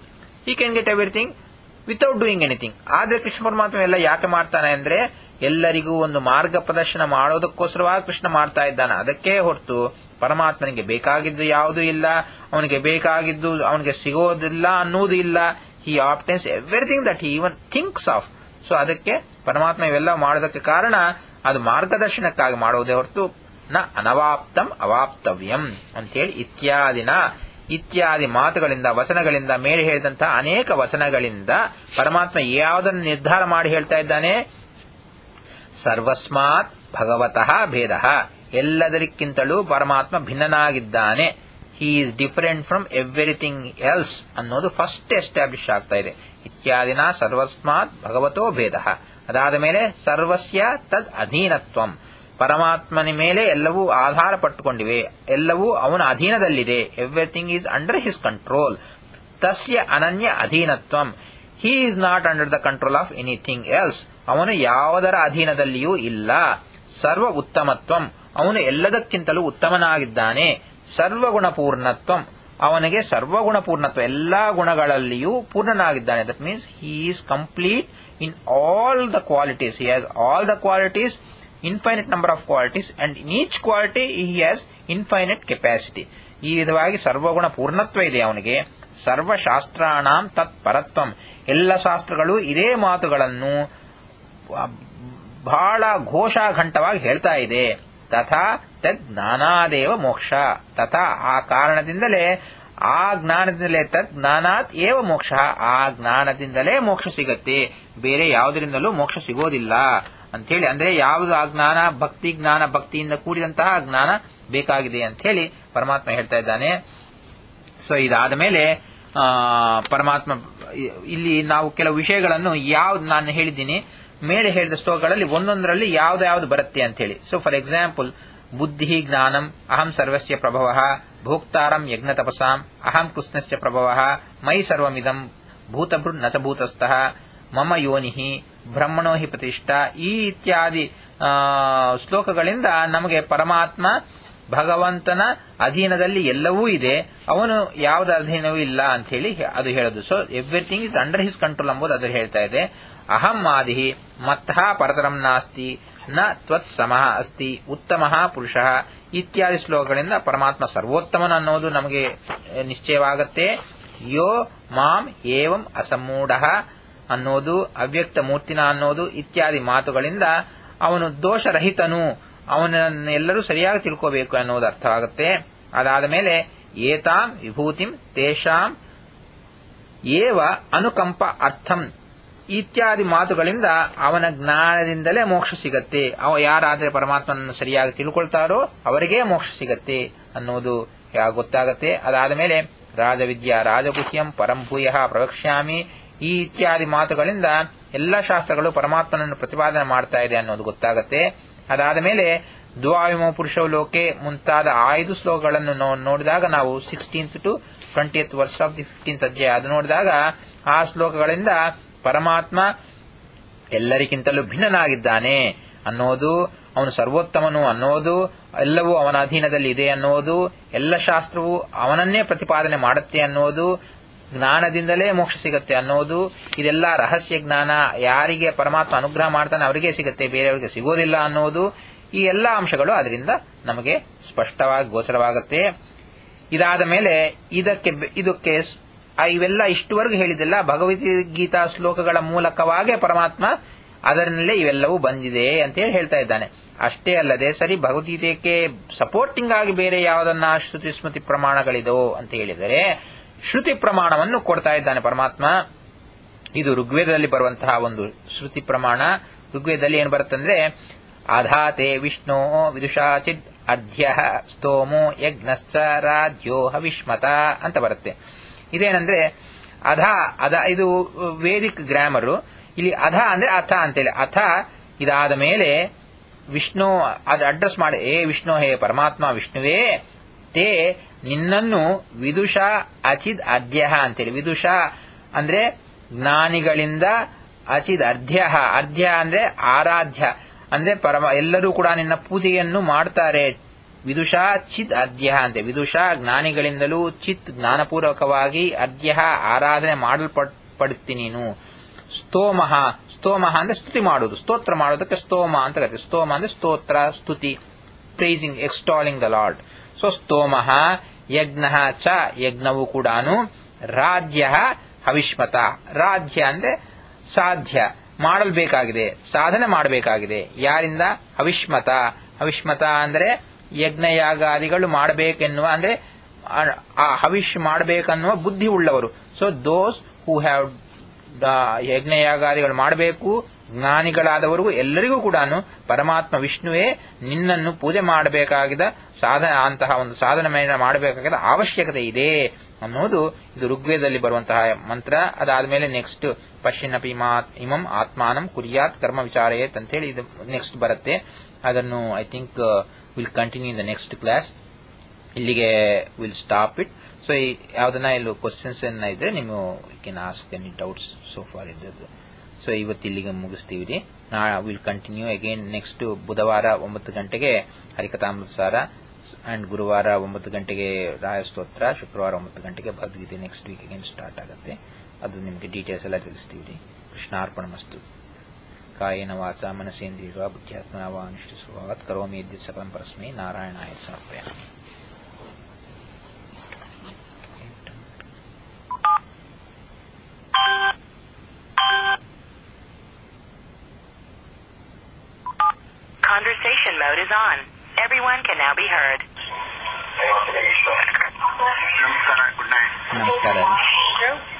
he can get everything without doing anything. ಆದ್ರೆ ಕೃಷ್ಣ ಪರಮಾತ್ಮ ಎಲ್ಲ ಯಾಕೆ ಮಾಡ್ತಾನೆ ಅಂದ್ರೆ ಎಲ್ಲರಿಗೂ ಒಂದು ಮಾರ್ಗ ಪ್ರದರ್ಶನ ಮಾಡೋದಕ್ಕೋಸ್ಕರವಾಗಿ ಕೃಷ್ಣ ಮಾಡ್ತಾ ಇದ್ದಾನೆ. ಅದಕ್ಕೆ ಹೊರತು ಪರಮಾತ್ಮನಿಗೆ ಬೇಕಾಗಿದ್ದು ಯಾವುದೂ ಇಲ್ಲ, ಅವನಿಗೆ ಬೇಕಾಗಿದ್ದು ಅವನಿಗೆ ಸಿಗೋದಿಲ್ಲ ಅನ್ನೋದು ಇಲ್ಲ. He obtains everything that he even thinks of. So ಅದಕ್ಕೆ ಪರಮಾತ್ಮ ಇವೆಲ್ಲ ಮಾಡೋದಕ್ಕೆ ಕಾರಣ ಅದು ಮಾರ್ಗದರ್ಶನಕ್ಕಾಗಿ ಮಾಡೋದೇ ಹೊರತು ನ ಅನವಾಪ್ತಂ ಅವಾಪ್ತವ್ಯಂ ಅಂತೇಳಿ ಇತ್ಯಾದಿನ ಇತ್ಯಾದಿ ಮಾತುಗಳಿಂದ ವಚನಗಳಿಂದ ಮೇಲೆ ಹೇಳಿದಂತಹ ಅನೇಕ ವಚನಗಳಿಂದ ಪರಮಾತ್ಮ ಯಾವುದನ್ನು ನಿರ್ಧಾರ ಮಾಡಿ ಹೇಳ್ತಾ ಇದ್ದಾನೆ? ಸರ್ವಸ್ಮಾತ್ ಭಗವತಃ ಭೇದ, ಎಲ್ಲದಕ್ಕಿಂತಲೂ ಪರಮಾತ್ಮ ಭಿನ್ನನಾಗಿದ್ದಾನೆ. He is different from everything else ಅನ್ನೋದು ಫಸ್ಟ್ ಎಸ್ಟಾಬ್ಲಿಷ್ ಆಗ್ತಾ ಇದೆ. ಇತ್ಯಾದಿನ ಸರ್ವಸ್ಮಾತ್ ಭಗವತೋ ಭೇದ. ಅದಾದ ಮೇಲೆ ಸರ್ವಸ್ಯ ತದ್ ಅಧೀನತ್ವಂ, ಪರಮಾತ್ಮನ ಮೇಲೆ ಎಲ್ಲವೂ ಆಧಾರ ಪಟ್ಟುಕೊಂಡಿವೆ, ಎಲ್ಲವೂ ಅವನ ಅಧೀನದಲ್ಲಿದೆ. Everything is under his control. ತಸ್ಯ ಅನನ್ಯ ಅಧೀನತ್ವಂ, he is not under the control of anything else, ಅವನು ಯಾವುದರ ಅಧೀನದಲ್ಲಿಯೂ ಇಲ್ಲ. ಸರ್ವ ಉತ್ತಮತ್ವಂ, ಅವನು ಎಲ್ಲದಕ್ಕಿಂತಲೂ ಉತ್ತಮನಾಗಿದ್ದಾನೆ. ಸರ್ವಗುಣಪೂರ್ಣತ್ವಂ, ಅವನಿಗೆ ಸರ್ವಗುಣಪೂರ್ಣತ್ವ, ಎಲ್ಲಾ ಗುಣಗಳಲ್ಲಿಯೂ ಪೂರ್ಣನಾಗಿದ್ದಾನೆ. That means he is complete in all the qualities. He has all the qualities, infinite number of qualities, and in each quality he has infinite capacity. ಈ ವಿಧವಾಗಿ ಸರ್ವಗುಣ ಪೂರ್ಣತ್ವ ಇದೆ ಅವನಿಗೆ. ಸರ್ವಶಾಸ್ತ್ರಾಣಾಂ ತತ್ ಪರತ್ವಂ, ಎಲ್ಲ ಶಾಸ್ತ್ರಗಳು ಇದೇ ಮಾತುಗಳನ್ನು ಬಹಳ ಘೋಷಾಘಂಟವಾಗಿ ಹೇಳ್ತಾ ಇದೆ. ತಥಾ ತದ್ ಜ್ಞಾನಾದೇವ ಮೋಕ್ಷ, ತಥಾ ಆ ಕಾರಣದಿಂದಲೇ, ಆ ಜ್ಞಾನದಿಂದಲೇ, ತದ್ ಜ್ಞಾನಾತ್ ಏವ ಮೋಕ್ಷ, ಆ ಜ್ಞಾನದಿಂದಲೇ ಮೋಕ್ಷ ಸಿಗತ್ತೆ, ಬೇರೆ ಯಾವುದರಿಂದಲೂ ಮೋಕ್ಷ ಸಿಗೋದಿಲ್ಲ ಅಂತೇಳಿ. ಅಂದ್ರೆ ಯಾವುದು ಆ ಜ್ಞಾನ? ಭಕ್ತಿ ಜ್ಞಾನ, ಭಕ್ತಿಯಿಂದ ಕೂಡಿದಂತಹ ಜ್ಞಾನ ಬೇಕಾಗಿದೆ ಅಂತ ಹೇಳಿ ಪರಮಾತ್ಮ ಹೇಳ್ತಾ ಇದ್ದಾನೆ. ಸೊ ಇದಾದ ಮೇಲೆ ಪರಮಾತ್ಮ ಇಲ್ಲಿ ನಾವು ಕೆಲವು ವಿಷಯಗಳನ್ನು ಯಾವ್ದು ನಾನು ಹೇಳಿದ್ದೀನಿ ಮೇಲೆ ಹೇಳಿದ ಶ್ಲೋಕಗಳಲ್ಲಿ ಒಂದೊಂದರಲ್ಲಿ ಯಾವ್ದು ಯಾವ್ದು ಬರುತ್ತೆ ಅಂತ ಹೇಳಿ. ಸೊ ಫಾರ್ ಎಕ್ಸಾಂಪಲ್, ಬುದ್ಧಿ ಜ್ಞಾನಂ ಅಹಂ ಸರ್ವಸ್ಯ ಪ್ರಭವ, ಭೋಕ್ತಾರಂ ಯಜ್ಞ ತಪಸಾಂ ಅಹಂ ಕೃಷ್ಣಸ್ಯ ಪ್ರಭವ, ಮೈ ಸರ್ವಮಿದಂ ಭೂತಭೃನ್ ನ ಚ ಭೂತಸ್ಥಃ ಮಮ ಯೋನಿಹಿ ಬ್ರಹ್ಮಣೋ ಹಿ ಪ್ರತಿಷ್ಠಾ, ಈ ಇತ್ಯಾದಿ ಶ್ಲೋಕಗಳಿಂದ ನಮಗೆ ಪರಮಾತ್ಮ ಭಗವಂತನ ಅಧೀನದಲ್ಲಿ ಎಲ್ಲವೂ ಇದೆ, ಅವನು ಯಾವುದ ಅಧೀನವೂ ಇಲ್ಲ ಅಂತ ಹೇಳಿ ಅದು ಹೇಳೋದು. So everything is under his control ಎಂಬುದು ಅದರ ಹೇಳ್ತಾ ಇದೆ. ಅಹಂ ಆದಿ ಮತ್ತಃ ಪರತರಂ ನಾಸ್ತಿ ನ ತ್ವತ್ ಸಮಃ ಅಸ್ತಿ ಉತ್ತಮಃ ಪುರುಷಃ ಇತ್ಯಾದಿ ಶ್ಲೋಕಗಳಿಂದ ಪರಮಾತ್ಮ ಸರ್ವೋತ್ತಮನ ಅನ್ನೋದು ನಮಗೆ ನಿಶ್ಚಯವಾಗುತ್ತೆ. ಯೋ ಮಾಂ ಏವಂ ಅಸಮ್ಮೂಢಃ ಅನ್ನೋದು, ಅವ್ಯಕ್ತ ಮೂರ್ತಿನ ಅನ್ನೋದು ಇತ್ಯಾದಿ ಮಾತುಗಳಿಂದ ಅವನು ದೋಷರಹಿತನು, ಅವನನ್ನೆಲ್ಲರೂ ಸರಿಯಾಗಿ ತಿಳ್ಕೋಬೇಕು ಅನ್ನೋದು ಅರ್ಥವಾಗುತ್ತೆ. ಅದಾದ ಮೇಲೆ ಏತಾಂ ವಿಭೂತಿಂ ತೇಷಾಂ ಏವ ಅನುಕಂಪ ಅರ್ಥಂ ಇತ್ಯಾದಿ ಮಾತುಗಳಿಂದ ಅವನ ಜ್ಞಾನದಿಂದಲೇ ಮೋಕ್ಷ ಸಿಗತ್ತೆ. ಅವ ಯಾರಾದ್ರೆ ಪರಮಾತ್ಮನನ್ನು ಸರಿಯಾಗಿ ತಿಳ್ಕೊಳ್ತಾರೋ ಅವರಿಗೇ ಮೋಕ್ಷ ಸಿಗತ್ತೆ ಅನ್ನೋದು ಗೊತ್ತಾಗತ್ತೆ. ಅದಾದ ಮೇಲೆ ರಾಜವಿದ್ಯಾ ರಾಜಗುಹ್ಯಂ ಪರಂಭೂಯ ಪ್ರವಕ್ಷ್ಯಾಮಿ ಈ ಇತ್ಯಾದಿ ಮಾತುಗಳಿಂದ ಎಲ್ಲ ಶಾಸ್ತ್ರಗಳು ಪರಮಾತ್ಮನನ್ನು ಪ್ರತಿಪಾದನೆ ಮಾಡ್ತಾ ಇದೆ ಅನ್ನೋದು ಗೊತ್ತಾಗತ್ತೆ. ಅದಾದ ಮೇಲೆ ದ್ವಾವಿಮೋ ಪುರುಷೋ ಲೋಕೆ ಮುಂತಾದ ಐದು ಶ್ಲೋಕಗಳನ್ನು ನೋಡಿದಾಗ ನಾವು sixteenth to twentieth verse of the fifteenth ಅಧ್ಯಾಯ ಅದು ನೋಡಿದಾಗ ಆ ಶ್ಲೋಕಗಳಿಂದ ಪರಮಾತ್ಮ ಎಲ್ಲರಿಗಿಂತಲೂ ಭಿನ್ನನಾಗಿದ್ದಾನೆ ಅನ್ನೋದು, ಅವನು ಸರ್ವೋತ್ತಮನು ಅನ್ನೋದು, ಎಲ್ಲವೂ ಅವನ ಅಧೀನದಲ್ಲಿ ಇದೆ ಅನ್ನೋದು, ಎಲ್ಲ ಶಾಸ್ತ್ರವು ಅವನನ್ನೇ ಪ್ರತಿಪಾದನೆ ಮಾಡುತ್ತೆ ಅನ್ನೋದು, ಜ್ಞಾನದಿಂದಲೇ ಮೋಕ್ಷ ಸಿಗತ್ತೆ ಅನ್ನೋದು, ಇದೆಲ್ಲ ರಹಸ್ಯ ಜ್ಞಾನ, ಯಾರಿಗೆ ಪರಮಾತ್ಮ ಅನುಗ್ರಹ ಮಾಡ್ತಾನೆ ಅವರಿಗೆ ಸಿಗತ್ತೆ, ಬೇರೆಯವರಿಗೆ ಸಿಗೋದಿಲ್ಲ ಅನ್ನೋದು, ಈ ಎಲ್ಲ ಅಂಶಗಳು ಅದರಿಂದ ನಮಗೆ ಸ್ಪಷ್ಟವಾಗಿ ಗೋಚರವಾಗುತ್ತೆ. ಇದಾದ ಮೇಲೆ ಇದಕ್ಕೆ ಇದಕ್ಕೆ ಇವೆಲ್ಲ ಇಷ್ಟುವರೆಗೂ ಹೇಳಿದೆಲ್ಲ ಭಗವದ್ಗೀತಾ ಶ್ಲೋಕಗಳ ಮೂಲಕವಾಗಿ ಪರಮಾತ್ಮ ಅದರಲ್ಲೇ ಇವೆಲ್ಲವೂ ಬಂದಿದೆ ಅಂತೇಳಿ ಹೇಳ್ತಾ ಇದ್ದಾನೆ. ಅಷ್ಟೇ ಅಲ್ಲದೆ ಸರಿ ಭಗವದ್ಗೀತೆಗೆ ಸಪೋರ್ಟಿಂಗ್ ಆಗಿ ಬೇರೆ ಯಾವುದನ್ನ ಶ್ರುತಿ ಸ್ಮೃತಿ ಪ್ರಮಾಣಗಳಿದೋ ಅಂತ ಹೇಳಿದರೆ ಶ್ರುತಿ ಪ್ರಮಾಣವನ್ನು ಕೊಡ್ತಾ ಇದ್ದಾನೆ ಪರಮಾತ್ಮ. ಇದು ಋಗ್ವೇದದಲ್ಲಿ ಬರುವಂತಹ ಒಂದು ಶ್ರುತಿ ಪ್ರಮಾಣ. ಋಗ್ವೇದದಲ್ಲಿ ಏನು ಬರುತ್ತಂದ್ರೆ ಅಧಾತೆ ವಿಷ್ಣು ವಿದುಷಾಚಿದ್ ಅಧ್ಯ ಸ್ತೋಮೋ ಯಜ್ಞಶ್ಚ ರಾಜ್ಯೋ ಹವಿಷ್ಮತ ಅಂತ ಬರುತ್ತೆ. ಇದೇನಂದ್ರೆ ಅಧ ಅಧ ಇದು ವೇದಿಕ್ ಗ್ರಾಮರು. ಇಲ್ಲಿ ಅಧ ಅಂದ್ರೆ ಅಥ ಅಂತೇಳಿ, ಅಥ ಇದಾದ ಮೇಲೆ ವಿಷ್ಣು ಅದು ಅಡ್ರೆಸ್ ಮಾಡಿ, ಏ ವಿಷ್ಣು, ಹೇ ಪರಮಾತ್ಮ ವಿಷ್ಣುವೇ, ತೇ ನಿನ್ನನ್ನು ವಿದುಷ ಅಚಿದ್ ಅರ್ಧ್ಯ ಅಂತೇಳಿ. ವಿದುಷ ಅಂದ್ರೆ ಜ್ಞಾನಿಗಳಿಂದ, ಅಚಿದ್ ಅರ್ಧ್ಯ, ಅರ್ಧ್ಯ ಅಂದ್ರೆ ಆರಾಧ್ಯ ಅಂದ್ರೆ ಪರಮ, ಎಲ್ಲರೂ ಕೂಡ ನಿನ್ನ ಪೂಜೆಯನ್ನು ಮಾಡ್ತಾರೆ, ವಿದುಷಾ ಚಿತ್ ಅದ್ಯ ಅಂತೆ ವಿದುಷಾ ಜ್ಞಾನಿಗಳಿಂದಲೂ ಚಿತ್ ಜ್ಞಾನಪೂರ್ವಕವಾಗಿ ಅದ್ಯ ಆರಾಧನೆ ಮಾಡಲ್ಪಡುತ್ತೀನಿ ನೀನು. ಸ್ತೋಮಃ ಸ್ತೋಮಃ ಅಂದ್ರೆ ಸ್ತುತಿ ಮಾಡುವುದು, ಸ್ತೋತ್ರ ಮಾಡೋದಕ್ಕೆ ಸ್ತೋಮ ಅಂತ ಕರೀತೀವಿ. ಸ್ತೋಮ ಅಂದ್ರೆ ಸ್ತೋತ್ರ, ಸ್ತುತಿ, praising, extolling the lord. So ಸ್ತೋಮಃ ಯಜ್ಞ ಚ ಯಜ್ಞವು ಕೂಡ, ರಾಜ್ಯ ಹವಿಷ್ಮತ ರಾಜ್ಯ ಅಂದ್ರೆ ಸಾಧ್ಯ ಮಾಡಲ್ಬೇಕಾಗಿದೆ, ಸಾಧನೆ ಮಾಡಬೇಕಾಗಿದೆ. ಯಾರಿಂದ? ಹವಿಷ್ಮತ. ಹವಿಷ್ಮತ ಅಂದ್ರೆ ಯಜ್ಞಯಾಗಾದಿಗಳು ಮಾಡಬೇಕೆನ್ನುವ ಅಂದ್ರೆ ಆ ಹವಿಷ್ ಮಾಡಬೇಕನ್ನುವ ಬುದ್ಧಿ ಉಳ್ಳವರು. ಸೊ ದೋಸ್ ಹೂ ಹ್ಯಾವ್ ಯಜ್ಞಯಾಗಾದಿಗಳು ಮಾಡಬೇಕು, ಜ್ಞಾನಿಗಳಾದವರಿಗೂ ಎಲ್ಲರಿಗೂ ಕೂಡ ಪರಮಾತ್ಮ ವಿಷ್ಣುವೇ ನಿನ್ನನ್ನು ಪೂಜೆ ಮಾಡಬೇಕಾಗಿದ್ದ ಸಾಧನ ಅಂತಹ ಒಂದು ಸಾಧನೆ ಮಾಡಬೇಕಾದ ಅವಶ್ಯಕತೆ ಇದೆ ಅನ್ನೋದು ಇದು ಋಗ್ವೇದದಲ್ಲಿ ಬರುವಂತಹ ಮಂತ್ರ. ಅದಾದ್ಮೇಲೆ ನೆಕ್ಸ್ಟ್ ಪಶ್ಯನ್ನಪಿ ಇಮಂ ಆತ್ಮಾನಂ ಕುರ್ಯಾತ್ ಕರ್ಮ ವಿಚಾರೇತ್ ಅಂತ ಹೇಳಿ ಇದು ನೆಕ್ಸ್ಟ್ ಬರುತ್ತೆ. ಅದನ್ನು I think will continue in the next class. ಇಲ್ಲಿಗೆ ವಿಲ್ ಸ್ಟಾಪ್ ಇಟ್. ಸೊ ಯಾವ್ದನ್ನ ಇಲ್ಲಿ ಕ್ವಶನ್ಸ್ ಏನ ಇದ್ರೆ ನೀವು can ask any doubts so far ಇದ್ದದ್ದು. ಸೊ ಇವತ್ತು ಇಲ್ಲಿಗೆ ಮುಗಿಸ್ತೀವಿ. ನಾ ವಿಲ್ ಕಂಟಿನ್ಯೂ ಅಗೇನ್ ನೆಕ್ಸ್ಟ್ ಬುಧವಾರ ಒಂಬತ್ತು ಗಂಟೆಗೆ ಹರಿಕಥಾಮೃತಸಾರ ಅಂಡ್ ಗುರುವಾರ ಒಂಬತ್ತು ಗಂಟೆಗೆ ರಾಯಸ್ತೋತ್ರ, ಶುಕ್ರವಾರ ಒಂಬತ್ತು ಗಂಟೆಗೆ ಭಗವದ್ಗೀತೆ ನೆಕ್ಸ್ಟ್ ವೀಕ್ ಅಗೇನ್ ಸ್ಟಾರ್ಟ್ ಆಗುತ್ತೆ. ಅದು ನಿಮಗೆ ಡೀಟೇಲ್ಸ್ ಎಲ್ಲ ತಿಳಿಸ್ತೀವಿ. ಕೃಷ್ಣಾರ್ಪಣಮಸ್ತು. ಕಾಯೇನ ವಾಚಾ ಮನಸೇಂದ್ರಿಯವಾ ಬುದ್ಧ್ಯಾತ್ಮನಾ ವಾ ಅನುಷ್ಠ ಸ್ವಭಾವಾತ್ ಕರೋಮಿ ಯದ್ಯತ್ ಸಕಲಂ ಪರಸ್ಮೈ ನಾರಾಯಣಾಯ ಸಮರ್ಪಯಾಮಿ. Conversation mode is on. Everyone can now be heard. ನಮಸ್ಕಾರ.